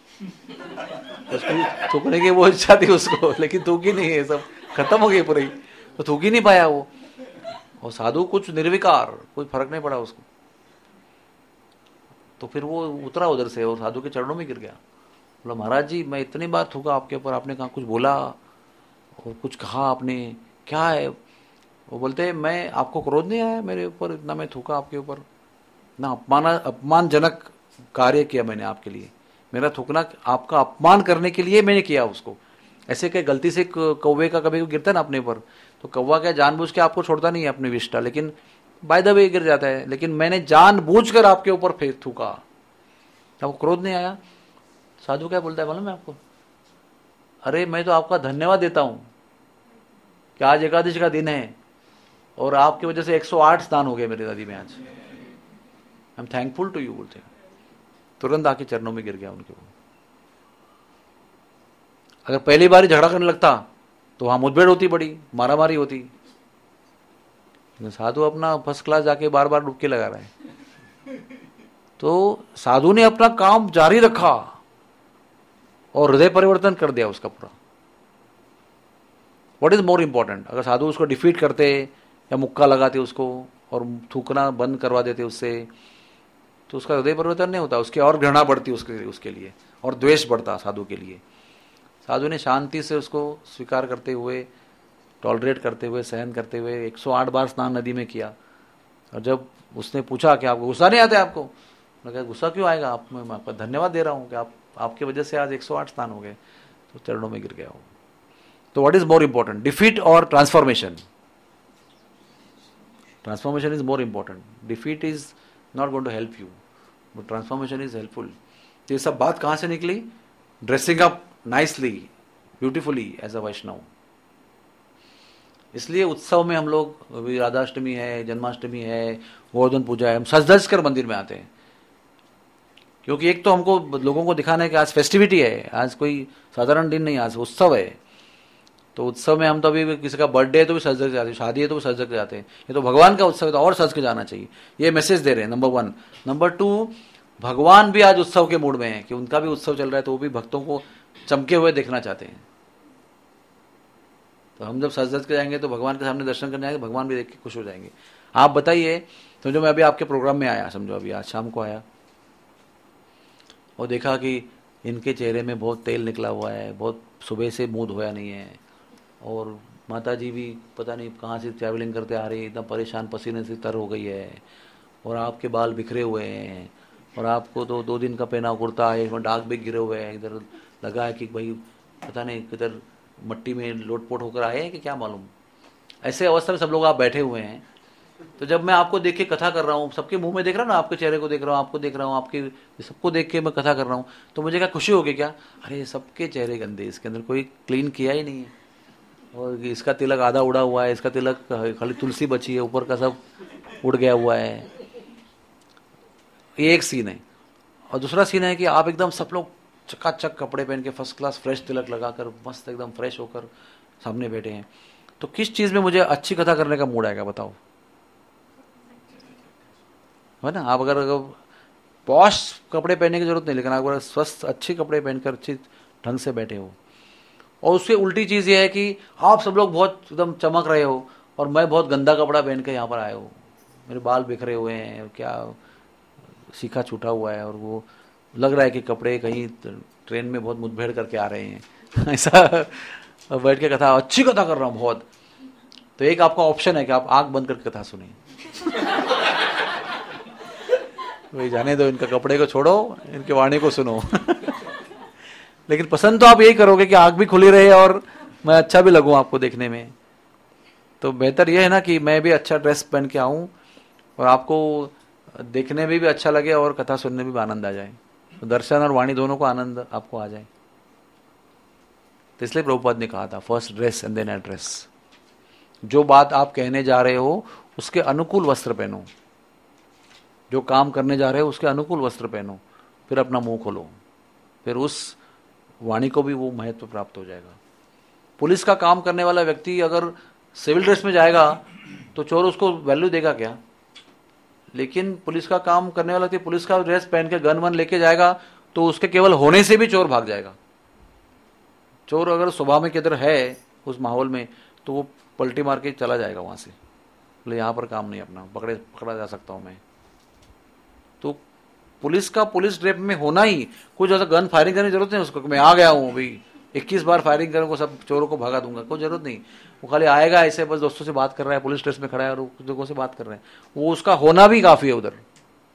उसकी थूकने की वो इच्छा थी उसको, लेकिन थूकी नहीं है, सब खत्म हो गई पूरी, तो थूक ही नहीं पाया वो। और साधु कुछ निर्विकार, कोई फर्क नहीं पड़ा उसको। तो फिर वो उतरा उधर से और साधु के चरणों में गिर गया। बोला, महाराज जी मैं इतनी बार थूका आपके ऊपर, आपने कहा कुछ बोला और कुछ कहा आपने, क्या है? वो बोलते, मैं आपको क्रोध नहीं आया मेरे ऊपर, इतना मैं थूका आपके ऊपर, ना अपमानजनक कार्य किया मैंने आपके लिए, मेरा थूकना आपका अपमान करने के लिए मैंने किया उसको। ऐसे क्या गलती से कौवे का कभी गिरता है ना अपने पर, तो कौवा क्या जानबूझ के आपको छोड़ता नहीं है अपने विष्टा, लेकिन बाय द वे गिर जाता है, लेकिन मैंने जानबूझकर आपके ऊपर फेंक थूका, आपको क्रोध नहीं आया। साधु क्या बोलता है मालूम है आपको? अरे मैं तो आपका धन्यवाद देता हूं कि आज एकादशी का दिन है और आपकी वजह से 108 स्नान हो गए मेरी नदी में आज, I am thankful to you, बोलते हैं। तुरंत आके चरणों में गिर गया उनके। अगर पहली बार ही झगड़ा करने लगता तो वहां मुठभेड़ होती, बड़ी मारामारी होती। साधु अपना फर्स्ट क्लास जाके बार बार डुबकी लगा रहा है। तो साधु ने अपना काम जारी रखा और हृदय परिवर्तन कर दिया उसका पूरा। What is more important? अगर साधु उसको डिफीट करते या मुक्का लगाते उसको और थूकना बंद करवा देते उससे, तो उसका हृदय परिवर्तन नहीं होता, उसकी और घृणा बढ़ती उसके लिए, और द्वेष बढ़ता साधु के लिए। साधु ने शांति से उसको स्वीकार करते हुए, टॉलरेट करते हुए, सहन करते हुए 108 बार स्नान नदी में किया। और जब उसने पूछा कि आपको गुस्सा नहीं आता है आपको, मैं कहा गुस्सा क्यों आएगा, मैं आपका धन्यवाद दे रहा हूँ कि आपकी वजह से आज 108 स्नान हो गए, तो चरणों में गिर गया हो। तो what is more important, defeat और transformation? Transformation is more important. Defeat is not going to help you, but transformation is helpful. ये सब बात कहाँ से निकली? Dressing up nicely, beautifully as a Vaishnav. इसलिए उत्सव में हम लोग, अभी राधाष्टमी है, जन्माष्टमी है, गोवर्धन पूजा है, हम सज धज कर मंदिर में आते हैं, क्योंकि एक तो हमको लोगों को दिखाना है कि आज फेस्टिविटी है, आज कोई साधारण दिन नहीं, आज उत्सव है। तो उत्सव में हम तो अभी किसी का बर्थडे है तो भी सज धज के जाते हैं, शादी है तो भी सज धज के जाते हैं। ये तो भगवान का उत्सव है तो और सज के जाना चाहिए, ये मैसेज दे रहे हैं, नंबर 1। नंबर 2, भगवान भी आज उत्सव के मूड में है कि उनका भी उत्सव चल रहा है, तो वो भी भक्तों को चमके हुए देखना चाहते हैं। तो हम जब सज धज के जाएंगे तो भगवान के सामने दर्शन करने आएंगे, भगवान भी देख के खुश हो जाएंगे। आप बताइए, समझो मैं अभी आपके प्रोग्राम में आया, समझो अभी आज शाम को आया और देखा कि इनके चेहरे में बहुत तेल निकला हुआ है, बहुत सुबह से मुंह धोया नहीं है, और माता जी भी पता नहीं कहाँ से ट्रैवलिंग करते आ रही है, इतना परेशान, पसीने से तर हो गई है, और आपके बाल बिखरे हुए हैं, और आपको तो 2 दिन का पहना कुर्ता है, इसमें दाग भी गिरे हुए हैं, इधर लगा है कि भाई पता नहीं किधर मट्टी में लोटपोट होकर आए हैं कि क्या मालूम। ऐसे अवस्था में सब लोग आप बैठे हुए हैं। तो जब मैं आपको देख के कथा कर रहा हूँ, सबके मुंह में देख रहा हूँ ना, आपके चेहरे को देख रहा हूँ, आपको देख रहा हूँ, आपके सबको देख के मैं कथा कर रहा हूँ, तो मुझे क्या खुशी होगी क्या? अरे सबके चेहरे गंदे, इसके अंदर कोई क्लीन किया ही नहीं है, और इसका तिलक आधा उड़ा हुआ है, इसका तिलक खाली तुलसी बची है, ऊपर का सब उड़ गया हुआ है। ये एक सीन है। और दूसरा सीन है कि आप एकदम सब लोग चकाचक कपड़े पहन के फर्स्ट क्लास फ्रेश तिलक लगाकर मस्त एकदम फ्रेश होकर सामने बैठे हैं। तो किस चीज में मुझे अच्छी कथा करने का मूड आएगा बताओ? है ना? आप अगर पॉश कपड़े पहनने की जरूरत नहीं, लेकिन आप अगर स्वस्थ अच्छे कपड़े पहनकर अच्छी ढंग से बैठे हो, और उससे उल्टी चीज ये है कि आप सब लोग बहुत एकदम चमक रहे हो और मैं बहुत गंदा कपड़ा पहन के यहाँ पर आया हूँ, मेरे बाल बिखरे हुए हैं, क्या सीखा छूटा हुआ है, और वो लग रहा है कि कपड़े कहीं ट्रेन में बहुत मुठभेड़ करके आ रहे हैं ऐसा बैठ के कथा, अच्छी कथा कर रहा हूँ बहुत, तो एक आपका ऑप्शन है कि आप आंख बंद करके कथा सुनिए। भाई जाने दो, इनका कपड़े को छोड़ो, इनके वाणी को सुनो। लेकिन पसंद तो आप यही करोगे कि आंख भी खुली रहे और मैं अच्छा भी लगूं आपको देखने में। तो बेहतर यह है ना कि मैं भी अच्छा ड्रेस पहन के आऊं और आपको देखने में भी अच्छा लगे और कथा सुनने में भी आनंद आ जाए, तो दर्शन और वाणी दोनों को आनंद आपको आ जाए। तो इसलिए प्रभुपाद ने कहा था first dress and then address. जो बात आप कहने जा रहे हो उसके अनुकूल वस्त्र पहनो, जो काम करने जा रहे हो उसके अनुकूल वस्त्र पहनो, फिर अपना मुंह खोलो, फिर उस वाणी को भी वो महत्व प्राप्त हो जाएगा। पुलिस का काम करने वाला व्यक्ति अगर सिविल ड्रेस में जाएगा तो चोर उसको वैल्यू देगा क्या? लेकिन पुलिस का काम करने वाला व्यक्ति पुलिस का ड्रेस पहन के गन वन लेके जाएगा तो उसके केवल होने से भी चोर भाग जाएगा। चोर अगर स्वभाव में किधर है उस माहौल में तो वो पलटी मार के चला जाएगा वहां से, बोले यहाँ पर काम नहीं अपना, पकड़ा जा सकता हूं मैं। तो पुलिस का पुलिस ड्रेस में होना ही, कुछ ऐसा गन फायरिंग करने की जरूरत नहीं उसको, मैं आ गया हूं अभी 21 बार फायरिंग करूंगा सब चोरों को भगा दूंगा, कोई जरूरत नहीं। वो खाली आएगा ऐसे बस दोस्तों से बात कर रहा है, पुलिस ड्रेस में खड़ा है और लोगों से बात कर रहे हैं, वो उसका होना भी काफी है उधर,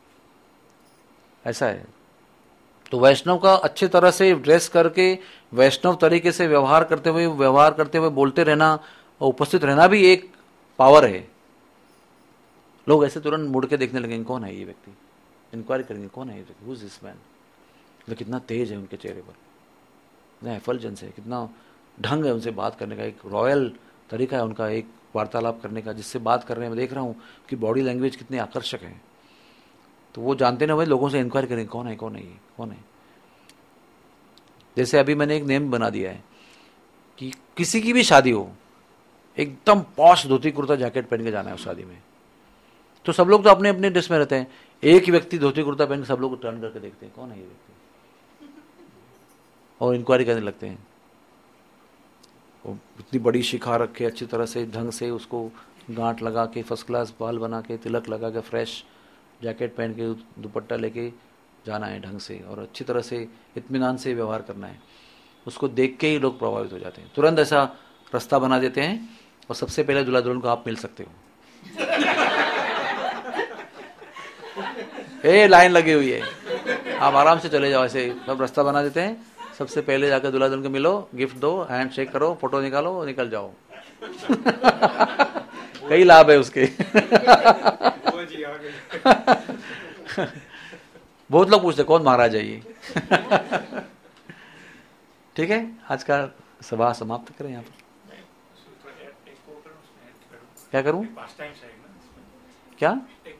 ऐसा है। तो वैष्णव का अच्छी तरह से ड्रेस करके वैष्णव तरीके से व्यवहार करते हुए बोलते रहना और उपस्थित रहना भी एक पावर है। लोग ऐसे तुरंत मुड़ के देखने लगेंगे कौन है ये व्यक्ति, इंक्वायरी करेंगे कौन है ये व्यक्ति, हु इज दिस मैन। कितना तेज है उनके चेहरे पर, कितना एफल्जेंस है, कितना ढंग है उनसे बात करने का, एक रॉयल तरीका है उनका एक वार्तालाप करने का, जिससे बात कर रहे हैं मैं देख रहा हूँ कि बॉडी लैंग्वेज कितनी आकर्षक है। तो वो जानते ना भाई, लोगों से इंक्वायरी करेंगे कौन है कौन है ये कौन है। जैसे अभी मैंने एक नेम बना दिया है कि किसी की भी शादी हो एकदम पॉश धोती कुर्ता जैकेट पहन के जाना है उस शादी में, तो सब लोग तो अपने अपने ड्रेस में रहते हैं, एक ही व्यक्ति धोती कुर्ता पहन के सब लोग टर्न करके देखते हैं कौन है ये व्यक्ति और इंक्वायरी करने लगते हैं। इतनी बड़ी शिखा रख के अच्छी तरह से ढंग से उसको गांठ लगा के फर्स्ट क्लास बाल बना के तिलक लगा के फ्रेश जैकेट पहन के दुपट्टा लेके जाना है ढंग से और अच्छी तरह से इत्मीनान से व्यवहार करना है। उसको देख के ही लोग प्रभावित हो जाते हैं, तुरंत ऐसा रास्ता बना देते हैं और सबसे पहले दूल्हा दुल्हन को आप मिल सकते हो। लाइन लगी हुई है, आप आराम से चले जाओ, ऐसे सब रास्ता बना देते हैं। सबसे पहले जाकर दूल्हा दुल्हन को मिलो, गिफ्ट दो, हैंड शेक करो, फोटो निकालो, निकल जाओ। कई लाभ है उसके। बहुत लोग पूछते कौन महाराज है ये। ठीक है, आज का सभा समाप्त करें यहाँ पर। क्या करूं? क्या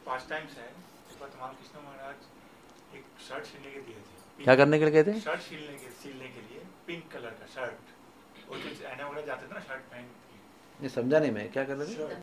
कृष्ण महाराज एक शर्ट सिलने के दिए थे। क्या करने के लिए कहते हैं? शर्ट सिलने के लिए पिंक कलर का शर्ट, वो जो जाते थे ना शर्ट पहन। समझा नहीं मैं, क्या कर रहे थे?